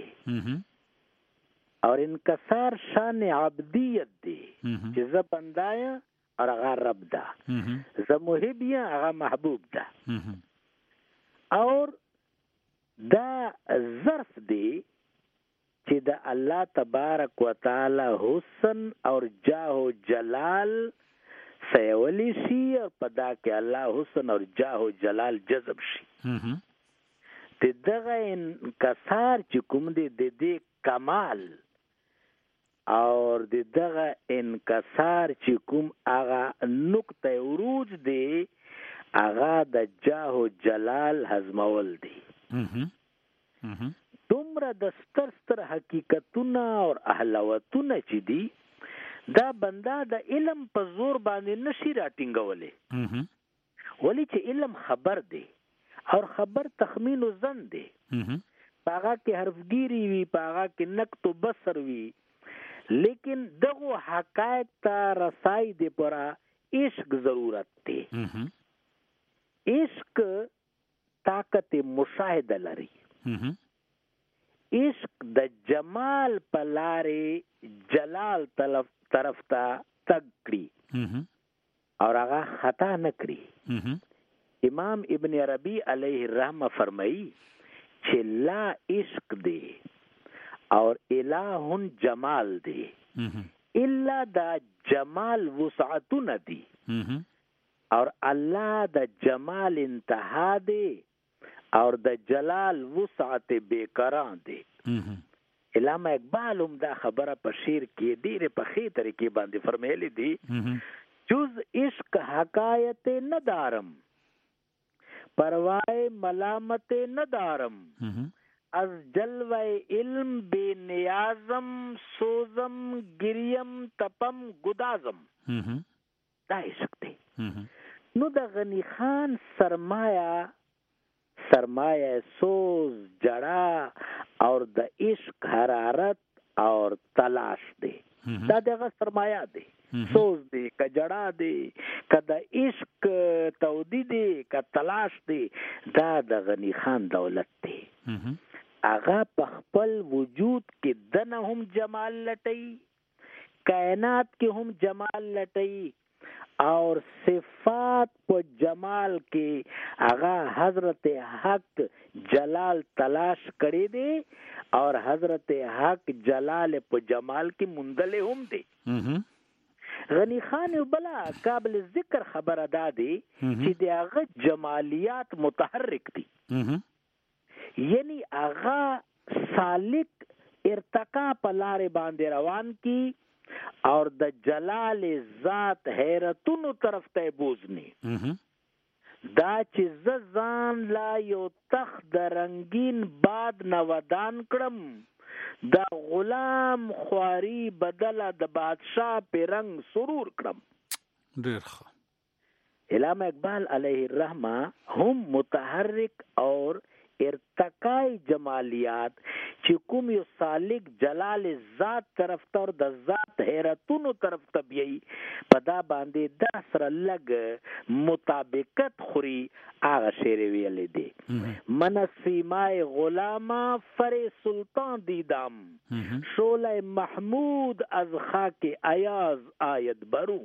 اور انکسار شان عبدیت دی چې زه بندایا او هغه رب ده زه محب یم هغه محبوب ده اور دا ظرف دی چې د الله تبارک وتعالی حسن اور جاه و جلال سیولی شي او په دا کې الله حسن اور جاه و جلال جذب شي د دغه انکسار چې کوم دی د دې کمال اور د دغه انکسار چې کوم هغه نقطه عروج دی هغه د جاه و جلال هضمول دی دومره د ستر حقیقتونه او احلاوتونه چې دي دا بنده د علم په زور باندې نشي راټینګولی ولی چې علم خبر دی او خبر تخمین و ظن دی پاغه کې حرفگیری وی پاغه کې نقط و بصر وی لیکن دغه حقایق ته رسائی دی پرا عشق ضرورت دی عشق طاقت مشاهده لري عشق د جمال په لارې جلال طرف ته تګ کړي او هغه خطا نه کړي امام ابن عربی علیه الرحمه فرمایي چې لا عشق دی اور الہ جمال دی الا دا جمال وسعتونه دی اور الله د جمال انتها دی اور د جلال وسعت بیکران دی علامه اقبال هم دا خبره په شعر کې ډیره په خې طریقې باندې فرمایلی دی جز عشق حکایت ندارم پروای ملامت ندارم از جلوه علم بے نیازم سوزم گریم تپم گدازم دا عشق دی نو د غنی خان سرمایہ سوز جڑا اور د عشق حرارت اور تلاش دی دا دغه سرمایہ دی سوز دی که جڑا دی که د عشق تودی دی که تلاش دی دا د غنی خان دولت دی هغه په خپل وجود کې دنه هم جمال لټي کائنات کې هم جمال لټي اور صفات په جمال کې هغه حضرت حق جلال تلاش کړی دی اور حضرت حق جلال په جمال کې مندل هم دی غنی خان بلا قابل ذکر خبر ادا دی چې د هغه جمالیات متحرک دي یعنی هغه سالک ارتقا په لارې باندې روان کی اور د جلال ذات حیرتونو طرف ته بوزنی دا چې ځان لا یو تخت د رنگین باد نودان کړم دا غلام خواری بدله د بادشاہ په رنگ سرور کړم ډیر ښه علامه اقبال علیه الرحمه هم متحرک اور ارتقائی جمالیات چې کوم یو سالک جلال ذات طرف ته د ذات حیرتونو طرف ته بیاي په دا باندې د سره لګ مطابقت خوري هغه شعر ویل دي من سیمای غلاما فر سلطان دیدم شعله محمود از خاک ایاز آید برو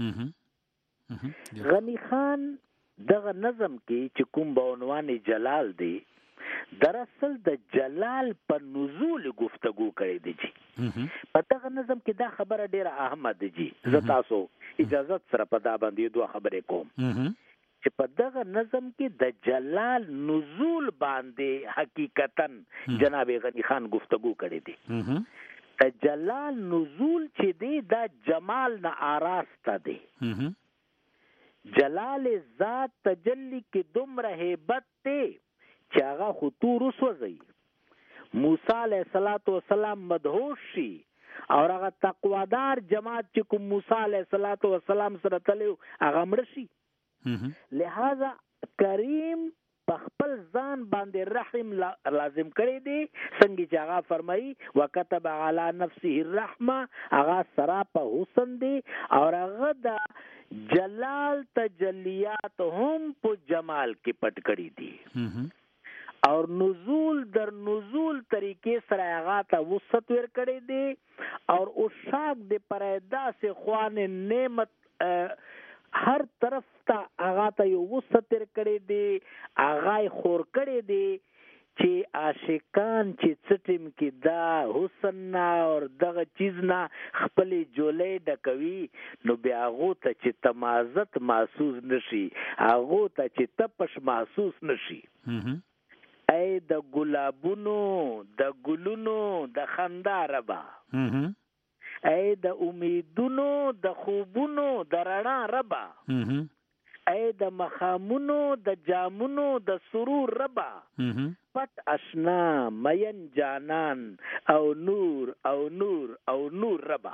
غنی خان دغه نظم کې چې کوم به عنوان جلال دی دراصل د جلال په نزول گفتگو کړی دی جی په دغه نظم کې دا خبره ډیره اهمه ده جی زه تاسو اجازه سره په دا باندې دوه خبرې کوم چې په دغه نظم کې د جلال نزول باندې حقیقتا جناب غنی خان گفتگو کړی دی د جلال نزول چې دی دا جمال نه آراسته دی جلال ذات تجلی کې دومره هیبت دی چې هغه خطور وسوځي موسی علیه السلام مدهوش شي اور هغه تقوادار جماعت چې کوم موسی علیه السلام سره تلو هغه مړ شي لہذا کریم په خپل ځان باندې رحم لازم کړی دی څنګه چې هغه فرمایي وکتب علی نفسه الرحمه هغه سرا په حسن دی اور هغه د جلال تجلیات هم په جمال کې پټ کړی دی اور نزول در نزول طریقې سره هغه ته وسط ور کړی دی اور او شاک د پرېدا سے خوان نعمت هر طرف ته هغه ته یو وسطر کړي دي، هغه خور کړي دي چې عاشقان چې څټم کې دا حسن نه او دغه چیز نه خپل جولې ډکوي، نو بیا هغه ته چې تمازت محسوس نشي، هغه ته چې تپش محسوس نشي. ای د ګلابونو د ګلونو د خندا ربا، ای د امیدونو د خوبونو د رڼا ربا، ای د مخامونو د جامونو د سرور ربا، پټ اشنا مین جانان او نور او نور او نور ربا.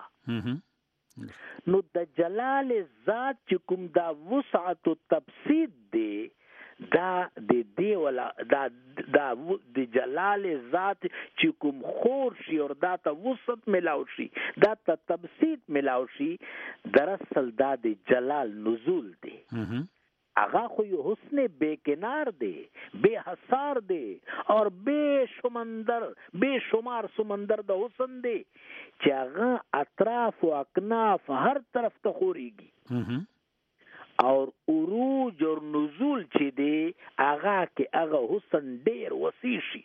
نو د جلال ذات چې کوم دا وسعت و تبسیط دی، دا د ولا دا د جلال ذات چې کوم خور شي او دا ته وسط ملاو شي، دا ته تبسیط ملاو شي، دراصل دا د جلال نزول دی. هغه خو یو حسن بے کنار دی، بے حصار دی اور بے شمار سمندر د حسن دی چې هغه اطراف و اکناف هر طرف ته خوريږي، اور عروج اور نزول چې دی هغه کې هغه حسن ډیر وسیع شي.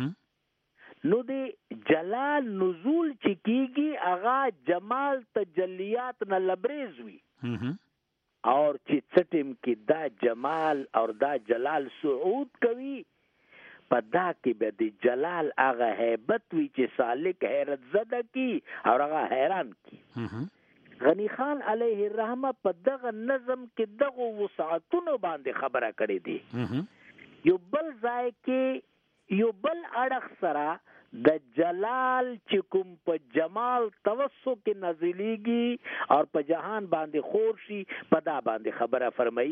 نو دی جلال نزول چې کیږي هغه جمال تجلیات نه لبریز وي، اور چې څټم کې دا جمال اور دا جلال صعود کوي، په دا کې به د جلال هغه هیبت وي چې سالک حیرت زده کی اور هغه حیران کی. غنی خان علیه الرحمه په دغه نظم کې دغه وسعتونو باندې خبره کړې دي. یو بل ځای کې یو بل اړخ سره د جلال چې کوم په جمال توسو کې نازلېږي اور په جهان باندې خور شي، په دا باندې خبره فرمایي.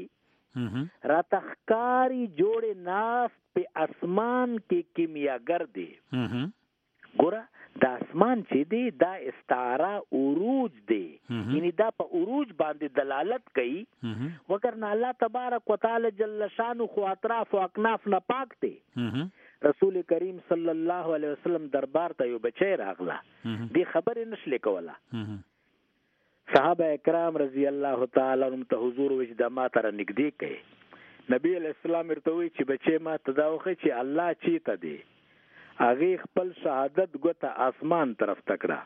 راتخکاری جوړ ناس په اسمان کې کیمیاګر دی. ګوره دا اسمان چې دی دا استعاره عروج دی، یعنی دا په عروج باندې دلالت کوي، وګرنه الله تبارک وتعالى جل شانه خو اطراف او اکناف نه پاک دی. رسول کریم صلی الله علیه وسلم دربار ته یو بچی راغله، دی خبرې نشلې کوله. صحابه کرام رضی الله تعالی عنهم ته حضور وجه د ما تر نږدې کړي. نبی علیہ السلام ورته وی چې بچی ما تداوخه چې الله چی ته دی، هغه خپل شهادت ګوته اسمان طرف تکړه.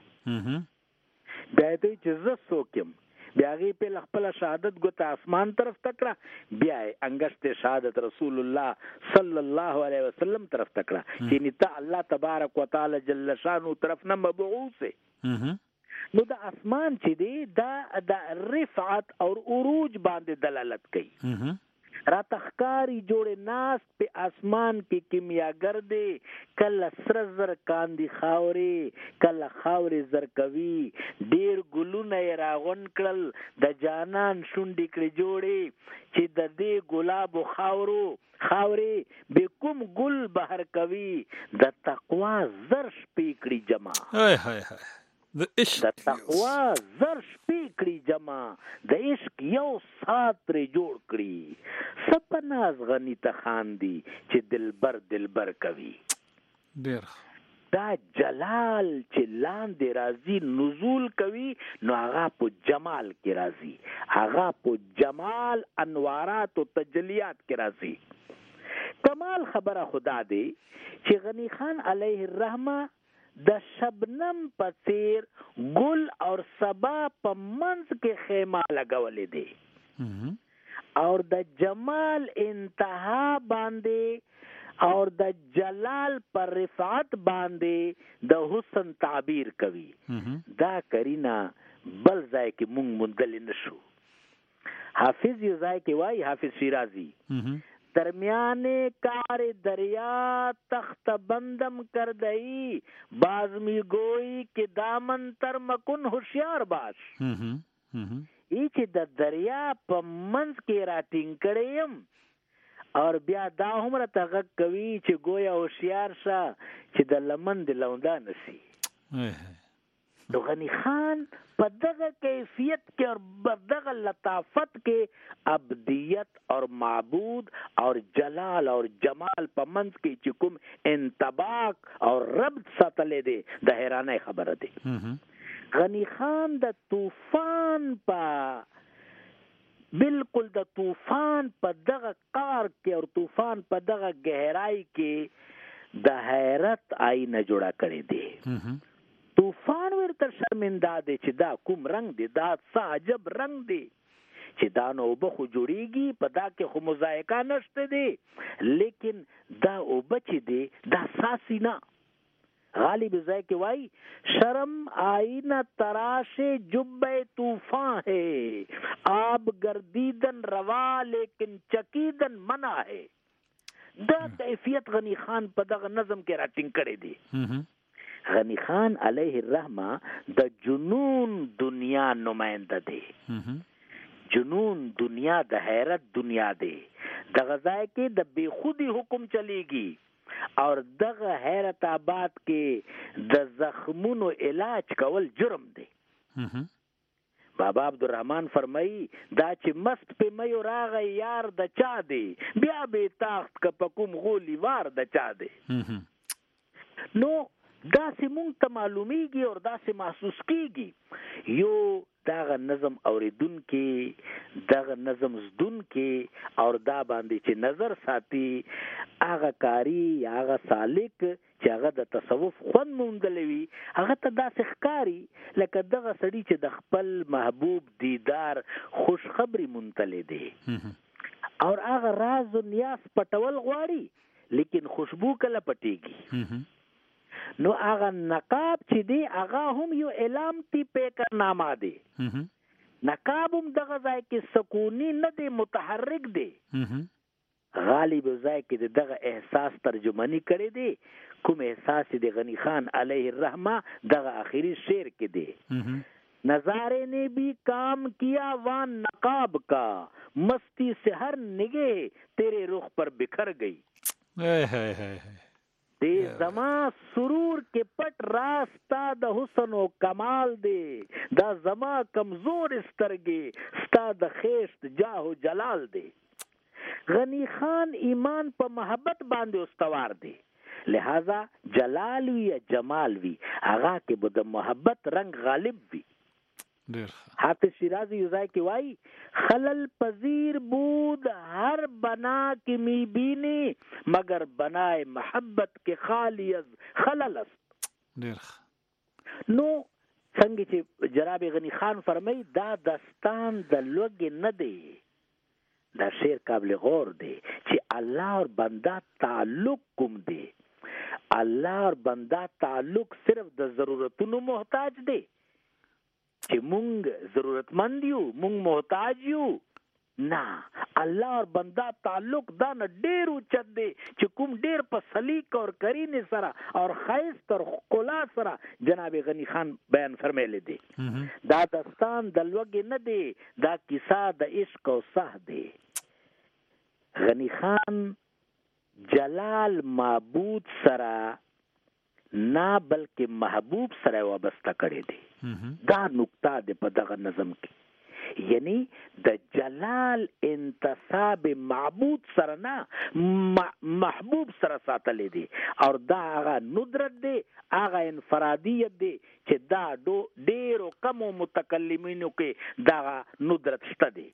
بیا دې چې زه سوکم، بیا هغه په خپل شهادت ګوته اسمان طرف تکړه، بیا انګشت شهادت رسول الله صلی الله علیه وسلم طرف تکړه، چې نتا الله تبارک وتعالى جل شانو طرف نه مبعوث. نو د اسمان چې دی دا د رفعت اور عروج باندې دلالت کوي. راتخکاری جوړ ناس په اسمان کې کیمیاګر دی، کله سره زر کاندي خاوري، کله خاوري زر کوي، ډیر ګلونه راغون کړل د جانان شونډې کړې جوړې، چې د دې ګلاب خاوري به کوم ګل بهر کوي، د تقوا زر شپېکړي جما. د تقوا زر شپېکړي جما، د عشق یو سات ری جوړ کړي، سپناز غنی ته خاندي چې دلبر کوي. ډیر دا جلال چې لاندې راځي نزول کوي، نو هغه په جمال کې راځي، هغه په جمال انوارات او تجلیات کې راځي. کمال خبره خدا دی چې غنی خان علیه الرحمه د شبنم په څیر ګل اور صبا په منځ کې خیمه لګولې دی، اور د جمال انتها باندې اور د جلال پر رفعت باندې د حسن تعبیر کوي. دا کرینا بل ځای کې مونږ مندل نشو. حافظ یو ځای کې وایي، حافظ شیرازی، درمیان کار دریا تخت بندم کر دئی، باز می گوئی کہ دامن تر مکن ہوشیار باش. ای چې د دریا په منځ کې راټینګ کړیم، اور بیا دا هم راته غږ کوي چې گویا ہوشیار شه چې د لمن د لوندا نسی. نو غنی خان په دغه کیفیت کې اور دغه لطافت کې ابدیت اور معبود اور جلال اور جمال په منځ کې چې کوم انطباق اور ربط ساتلې دي، د حیرانه خبره ده. غنی خان د طوفان په بالکل د طوفان په دغه قار کې او طوفان په دغه گہرائی کې د حیرت آینه جوړه کړې دی. طوفان ورته شرمنده دی چې دا کوم رنگ دی، دا څه عجب رنگ دی چې دا نو اوبه خو جوړیږي، په دا کې خو مذایقه نشته دی، لیکن دا اوبه چې دی دا ساسی نه. غالب ځای کې وای شرم آئینہ تراش جب طوفان ہے، آب گردیدن روا لیکن چکیدن منع ہے. دا کیفیت غنی خان په دغه نظم کې راټینګ کړی دی. غنی خان علیه الرحمه د جنون دنیا نمائنده دی. جنون دنیا د حیرت دنیا دی. دغه ځای کې د بے خودی حکم چلیږي اور دغه حیرت آباد کې د زخمونو علاج کول جرم دی. بابا عبدالرحمن فرمایي دا چې مست په مې راغی یار د چا دی، بیا به تاخت ک پکوم غولی وار د چا دی. نو دا سه مونږ ته معلومیږي او دا سه محسوس کیږي یو دغه نظم اوریدون کې، دغه نظم زدون کې اور دا باندې چې نظر ساتي هغه کاری هغه سالک چې هغه د تصوف خوند موندلوي هغه ته داسې ښکاري لکه دغه سړي چې د خپل محبوب دیدار خوش خبری منتلی دی اور هغه راز و نیاز پټول غواړي لیکن خوشبو کله پټیږي. نو هغه نقاب چې دی هغه هم یو اعلام تی پیکر نامه دی. نقاب هم دغه ځای کې سکونی نه دی، متحرک دی. غالب ځای کې دغه احساس ترجمانی کړی دی، کوم احساس دی غنی خان علیه الرحمه دغه آخری شعر کې دی. نظارے نے بھی کام کیا وان نقاب کا، مستی سے ہر نگہ تیرے رخ پر بکھر گئی. دے زما سرور کے پٹ راستہ د حسن و کمال دے، دا زما کمزور استرگے ستا د خیشت جاہ و جلال دے. غنی خان ایمان په محبت باندې استوار دی، لہذا جلال وی یا جمال وی هغه کې به د محبت رنگ غالب وی. حافظ شیرازی یوزای کی وائی خلل پذیر بود ہر بنا کی می بینی مگر بنائے محبت کے خالی از خلل است. نو څنګه چې جناب غنی خان فرمای دا داستان د لوګ نه دی، دا شعر قابل غور دی چې الله اور بندا تعلق کوم دی. الله اور بندا تعلق صرف د ضرورتونو محتاج دی چې مونږ ضرورتمند یو، مونږ محتاج یو. نه، الله اور بندا تعلق دا نه ډیر اوچت دی چې کوم ډیر په سلیق اور کرینه سره اور خیست اور ښکلا سره جناب غنی خان بیان فرمایلی دی. دا داستان د لوګ نه دی، دا کیسه د عشق او صح دی. غنی خان جلال معبود سره نه بلکې محبوب سره وابسته کړی دی. دا نقطه ده په دغه نظم کې، یعنی د جلال انتصاب معبود سره نه محبوب سره ساتلې دي اور دا هغه ندرت دی، هغه انفرادیت دی چې دا ډیرو کمو متکلمینو کې دا ندرت شته دی.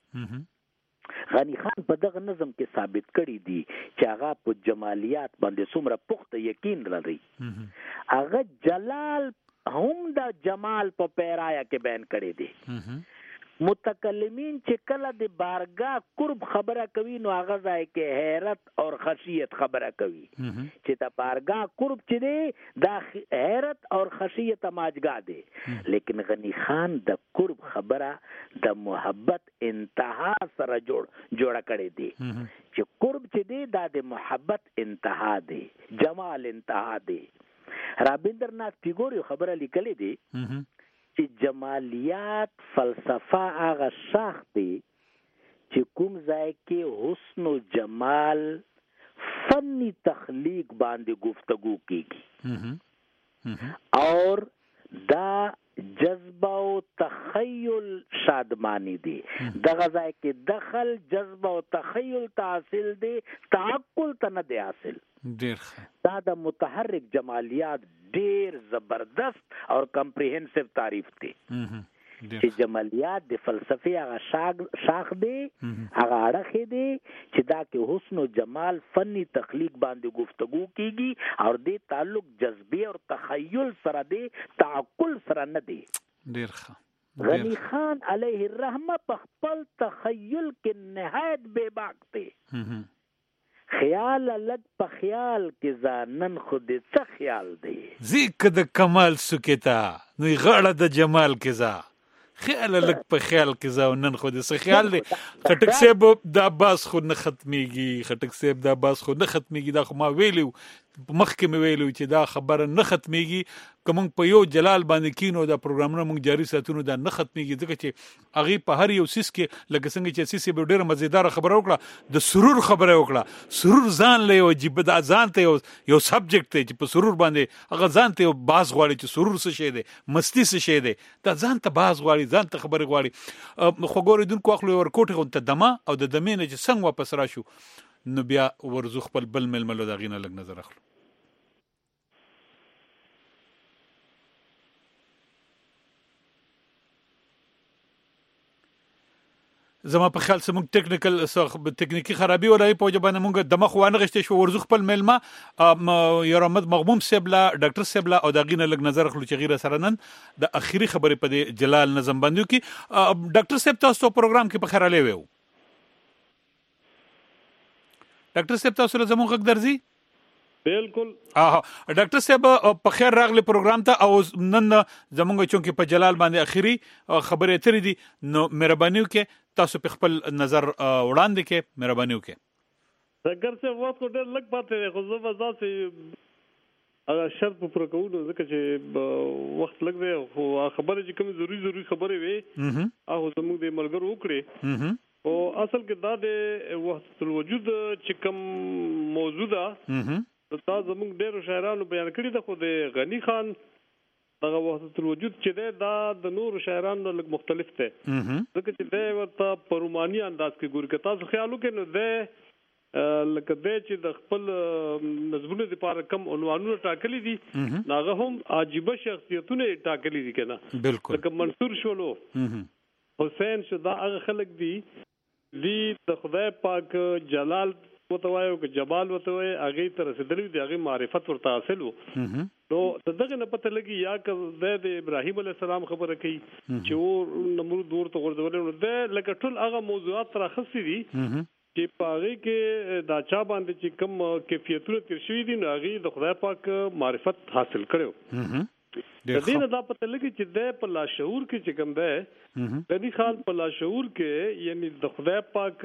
غنی خان په دغه نظم کې ثابت کړی دی چې هغه په جمالیات باندې څومره پخته یقین لري. هغه جلال هم د جمال په پیرایا کې بیان کړی دی. متکلمین چې کله د بارگاه قرب خبره کوي نو هغه ځای کې حیرت اور خشیت خبره کوي چې د بارگاه قرب چې دی دا حیرت اور خشیت ماجګه دی. لیکن غنی خان د قرب خبره د محبت انتها سره جوړه کړی دی چې قرب چې دی دا د محبت انتها دی، جمال انتها دی. رابندرناتھ ټیګور یو خبره لیکلې دی چې جمالیات فلسفه هغه شاخ دی چې کوم ځای کې حسن و جمال فنی تخلیق باندې گفتگو کیږي اور دا جذبه او تخیل شادمانی دی. دغه ځای کې دخل جذبه او تخیل تحصیل دی، تعقل ته نه دی حاصل. دا د متحرک جمالیات ډیر زبردست اور کمپریهنسیو تعریف دی. چې جمالیات د فلسفي هغه شاخ دی هغه اړخ دی چې دا کې حسن و جمال فنی تخلیق باندې گفتگو کیږي او د تعلق جذبه او تخیل سره دی تعقل سره نه دی. ډیر ښه. غنی خان علیه الرحمه په خپل تخیل کې نهایت بے باک دی. خیال لګ په خیال کې ځانن خود څه خیال دی زیک د کمال سکتا نو غړه د جمال کې ځا خیال لګ په خیال کې ځا نن خود څه خیال دی. خټک صاحب د عباس خو نه ختميږي، خټک صاحب د عباس خو نه ختميږي. دا خو ما ویلو مخکې مې ویلو چې دا خبره نه ختميږي. کوم په یو جلال باندې کینو دا پروګرامونه موږ جاری ساتونو دا نه ختميږي ځکه چې هغه په هر یو سیس کې لکه څنګه چې سیس به ډیره مزیدار خبره وکړه د سرور خبره وکړه. سرور ځان له واجب د ځان ته یو سبجیکټ ته چې په سرور باندې هغه ځان ته باز غواړي چې سرور څه شي دی، مستی څه شي دی، دا ځان ته باز غواړي، ځان ته خبره غواړي. خو ګوریدونکو اخلو ورکوټه غونته دمه او د دمې نه چې څنګه واپس راشو نو بیا ورزو خپل بل ململو دا غینه لګ نظر اخلو. زما په خیال سمون ټیکنیکی خرابي ولای په جبانه مونږ د مخ وانه غشته شو ورزو خپل ملما یارمد مغموم سیبلا ډاکټر سیبلا او دا غینه لګ نظر اخلو چې غیره سره نن د اخیری خبرې په جلال نظم باندې کې ډاکټر صاحب تاسو پروګرام کې په خیر علي وو. ډاکټر صاحب تاسو له زموږ غږ درځي؟ بالکل. ډاکټر صاحب په خیر راغلی پروګرام ته او نن زمونږ چونکې په جلال باندې اخیری خبرې اترې دي نو مهرباني وکړئ تاسو په خپل نظر وړاندې کې مهرباني وکړئ. ډاکټر صاحب وخت ډېر لږ پاتې دی خو زه به داسې هغه شرط په پوره کولو ځکه چې وخت لږ دی خو خبرې چې کومې ضروري خبرې وې هغه زموږ د ملګرو وکړې او اصل کې دا د وحدت الوجود چې کوم موضوع ده دا زموږ ډېرو شاعرانو بیان کړي ده. خو د غنی خان دغه وحدت الوجود چې دی دا د نورو شاعرانو لږ مختلف دی ځکه چې دی ورته په روماني انداز کې ګوري. که تاسو خیال وکړئ نو دی لکه دی چې د خپل نظمونو دپاره کم عنوانونه ټاکلي دي هغه هم عجیبه شخصیتونه یې ټاکلي دي که نه. بالکل. لکه منصور شولو، حسین شو، دا هغه خلک دي د خدای پاک جلال وته وایو که جمال وته وایي هغې ته رسېدلی دي، هغې معرفت ورته حاصل و. نو د دغې نه پته لګي یا که د ابراهیم علیه السلام خبره کوي چې و نمرود ورته غورځولی نو دی لکه ټول هغه موضوعات راخستي دي چې په هغې کې دا چا باندې چې کوم کیفیتونه تیر شوي دي نو هغې د خدای پاک معرفت حاصل کړی. د دې نه دا پته لګي چې دی په لاشعور کې چې کوم دی غني خان په لاشعور کې یعنی د خدای پاک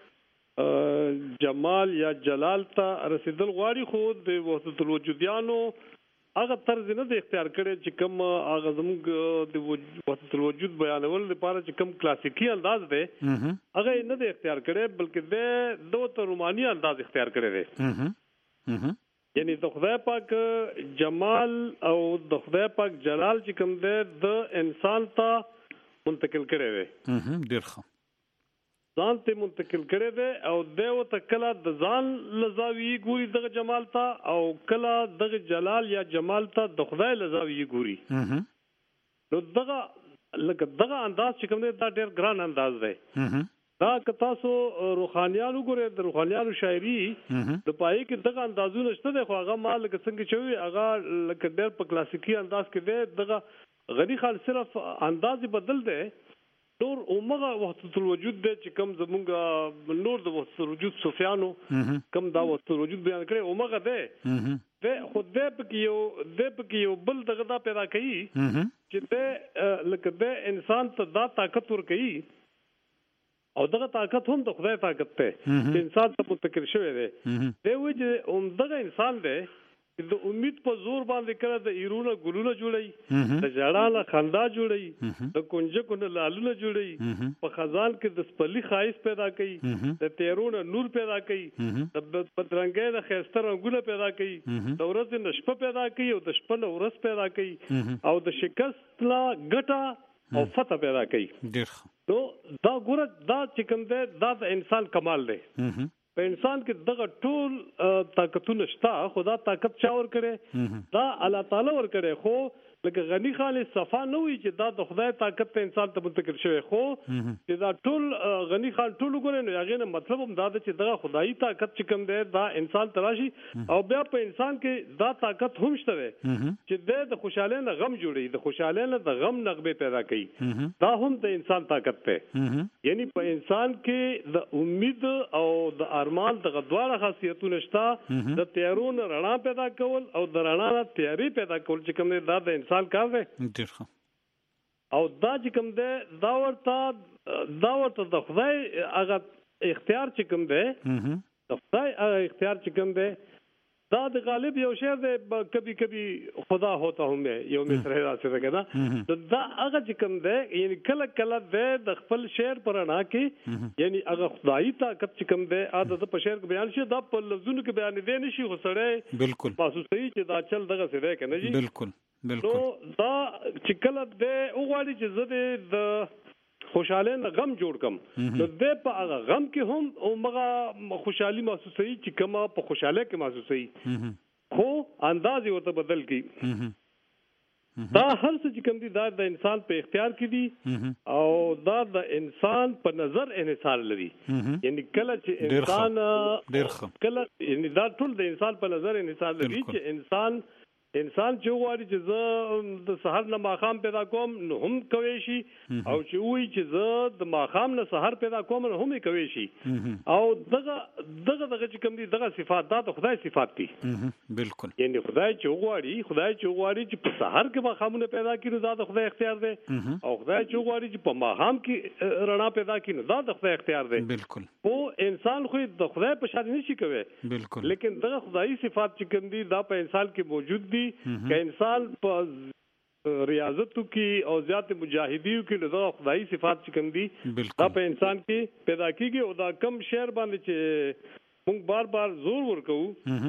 جمال یا جلال ته رسیدل غواړي خو د وحدت الوجودیانو هغه طرز نه د اختیار کړي چې کوم هغه زموږ د وحدت الوجود بیانول لپاره چې کوم کلاسیکی انداز دی هغه نه د اختیار کړي بلکې د دوه روماني انداز اختیار کړي دی. یعنی د خدای پاک جمال او د خدای پاک جلال چې کوم دی د انسان ته منتقل کړي دی. ډیر ښه. ځان ته منتقل کړي دی او دی ورته کله د ځان له زاویې ګوري دغه جمال ته او کله دغه جلال یا جمال ته د خدای له زاویې ګوري. نو دغه انداز چې کوم دی دا ډېر ګران انداز دی. دا که تاسو روحانیانو ګورئ د روحانیانو شاعري د پای کې دغه اندازونه شته دی خو هغه ما لکه څنګه چې وي هغه لکه ډېر په کلاسیکي انداز کې دی. دغه غني خان صرف انداز بدل دی نور اومغه وحدت الوجود دی چې کوم زمونږ نور د وحدت الوجود صوفیانو کوم دا وحدت الوجود بیان کړي اومغه دی خو دی پکې یو بل دغه دا پیدا کوي چې دی لکه دی انسان ته دا طاقت ورکوي او دغه طاقت هم د خدای طاقت دی چې انسان ته منتقل شوی دی. دی وایي چې دغه انسان دی د امید په زور باندې کړه د ایرونه ګلونه جوړي، د ژړا نه خندا جوړي، د کنجکو نه لالونه جوړي، په خزان کې د سپلي ښایست پیدا کوي، د تیرونه نور پیدا کوي، د بدرنګۍ نه ښایسته رنګونه پیدا کوي، د ورځې نه شپه پیدا کوي او د شپه نه ورځ پیدا کوي او د شکست نه ګټه او فتح پیدا کوي. نو دا ګوره دا چې کوم دی دا د انسان کمال دی. په انسان کې دغه ټول طاقتونه شته خو دا طاقت چا ورکړي دا الله تعالی ورکړي خو لکه غنی خان صفا نه وي چې دا د خدای طاقت ته انسان ته منتقل شوی خو چې دا ټول غنی خان ټول ګوري نو هغه نه مطلب هم دا چې دا خدایي طاقت چې کوم دی دا انسان تراشي او بیا په انسان کې دا طاقت هم شته چې د خوشاله نه غم جوړي د خوشاله نه د غم نغمه پیدا کوي دا هم د انسان طاقت ته یعنی په انسان کې د امید او د ارمان د غدواړه خاصیتونه شته د تیارون رڼا پیدا کول او د رڼا تیاری پیدا کول چې کوم دی دا د انسان کار دی او دا چې کوم دی دا ورته د خدای هغه اختیار چې کوم دی د خدای هغه اختیار چې کوم دی دا د غالب یو شعر دی کبھی کبھی خدا ہوتا ہوں میں یو مصر راځي راګه دا هغه چې کوم دی یعنی کله کله د خپل شعر پرانا کې یعنی هغه خدایي طاقت چې کوم دی عادت په شعر کې بیان شي دا په لفظونو کې بیان دی نشي خو سره بالکل محسوسي چې دا چل دغه څه دی کنه جی بالکل نو دا چې کله دی وګوري چې زه د خوشاله نه غم جوړ کم نو د په هغه غم کې هم مغه خوشحالي محسوسي چې کما په خوشاله کې محسوسي خو انداز ورته بدل کی دا هر څه چې کوم دي دا د انسان په اختیار کې دي او دا د انسان په نظر انحصار لري یعنی کله چې انسان کله یعنی دا ټول د انسان په نظر انحصار لري چې انسان چې وایي چې زه د سحر نه ماخام پیدا کوم نو هم کوي شي او چې وایي چې زه د ماخام نه سحر پیدا کوم نو هم کوي شي او دغه چې کوم دي دغه صفات د خدای صفات دي بالکل یعنی خدای چې وایي چې په سحر کې ماخامونه پیدا کړي دا د خدای اختیار دی او خدای چې وایي چې په ماخام کې رڼا پیدا کړي دا د خدای اختیار دی بالکل او انسان خو د خدای په شان نشي کوي بالکل لیکن دغه خدایي صفات چې کوم دي دا په انسان کې موجود دي کہ انسان په ریاضتو کې او زیات مجاهدیو کې د خدایي صفات چې کوم دي دا په انسان کې پیدا کیږي او دا کم شعر باندې چې موږ بار بار زور ورکو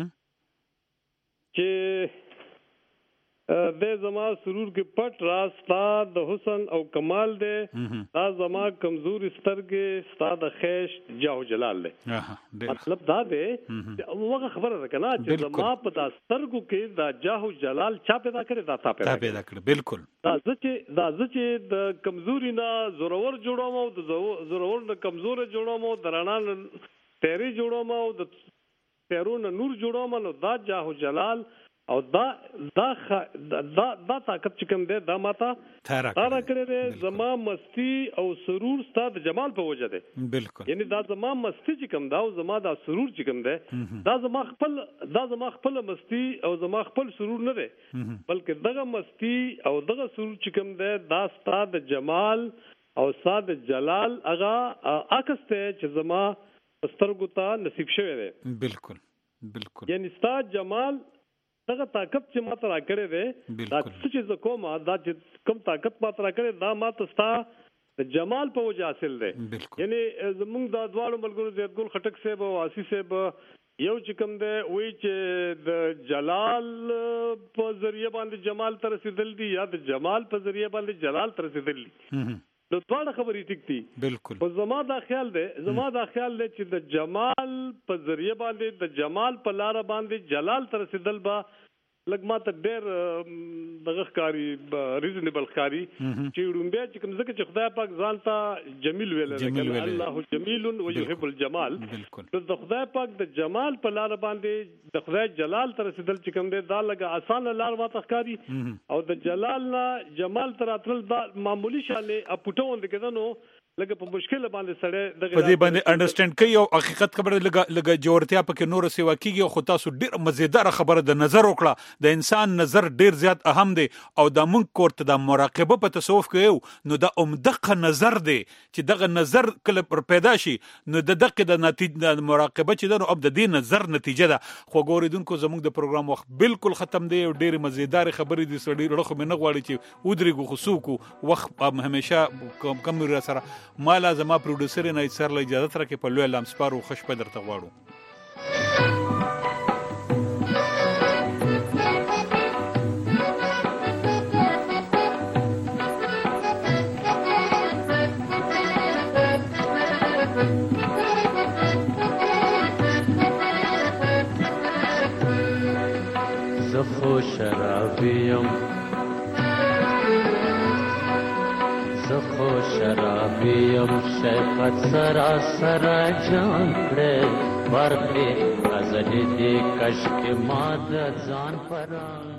چې د زما سرور کې پټ راز ستا د حسن او کمال دی دا زما کمزور سترګې ستا د خیش جاه جلال دی مطلب دا دی هغه خبره ده کنه چې زما په د سترګو کې دا جاه جلال چا پیدا کړی دا تا پیدا کړی بالکل دا چې د کمزوري نه زورور جوړوم او د زورور نه کمزور جوړوم او درانه تیری جوړوم او د تیرون نور جوړوم نو دا جاه جلال او دا طاقت چې کوم دی دا ماته تارا کړی دی زما مستی او سرور ستا د جمال په وجه دی بالکل یعنی دا زما مستی چې کوم دا او زما دا سرور چې کوم دی دا زما خپل مستی او زما خپل سرور نه دی بلکې دغه مستی او دغه سرور چې کوم دی دا ستا د جمال او ستا د جلال هغه عکس ته چې زما سترګو ته نصیب شوی دی بالکل یعنی ستا جمال دغه طاقت چې ماته را کړې ده دا چې ز کومه دا چې کوم طاقت ماته را کړې دا ماته ستا د جمال په وجه حاصل ده یعنی زموږ د دوالو ملګرو زید ګل خټک صاحب او واسی صاحب یو چې کوم ده وی چې د جلال په ذریعہ باندې جمال تر رسیدل دي یا د جمال په ذریعہ باندې جلال تر رسیدل دي نو ټول خبرې ټیک دي بالکل په زما دا خیال دی چې د جمال په ذریعہ باندې د جمال په لار باندې جلال تر رسیدل با لګ ماته ډېر دغه ښکاری ریزنیبل ښکاری چې ډومبه چې کوم ځکه چې خدای پاک ځان ته جمیل ویل الله جمیل و یحب الجمال نو د خدای پاک د جمال په لار باندې د خدای جلال تر رسیدل چې کوم دی دا لګه آسان لار ماته ښکاری او د جلال نه جمال تر اتل دا معمولی شاله اپټوند کېده نو لکه په مشکل باندې سره دغه په دې باندې انډرسټاند کوي او حقیقت خبره لګه جوړتیا پکې نور سیوا کیږي خو تاسو ډیر مزیدار خبره د نظر وکړه د انسان نظر ډیر زیات اهم دی او د مونږ کوړه د مراقبه په تصوف کې نو د عمدقه نظر دی چې دغه نظر کله پیدا شي نو د دقه د نتیجه د مراقبه چې د د دې نظر نتیجه ده خو ګوریدونکو زموږ د پروګرام وخت بالکل ختم دی او ډیر مزیدار خبرې دي سړي رخه مې نه غواړي چې ودرېږو خصوصو وخت همیشه کم را سره مالا زما پروډوسر نه سر له اجازه راکې په لوی لمسپارو خوش په درته غواړو زخو شرابیم زخو شرابیم شیخت سراسر جان کړه ورته غزل دې کشک ماد ځان پران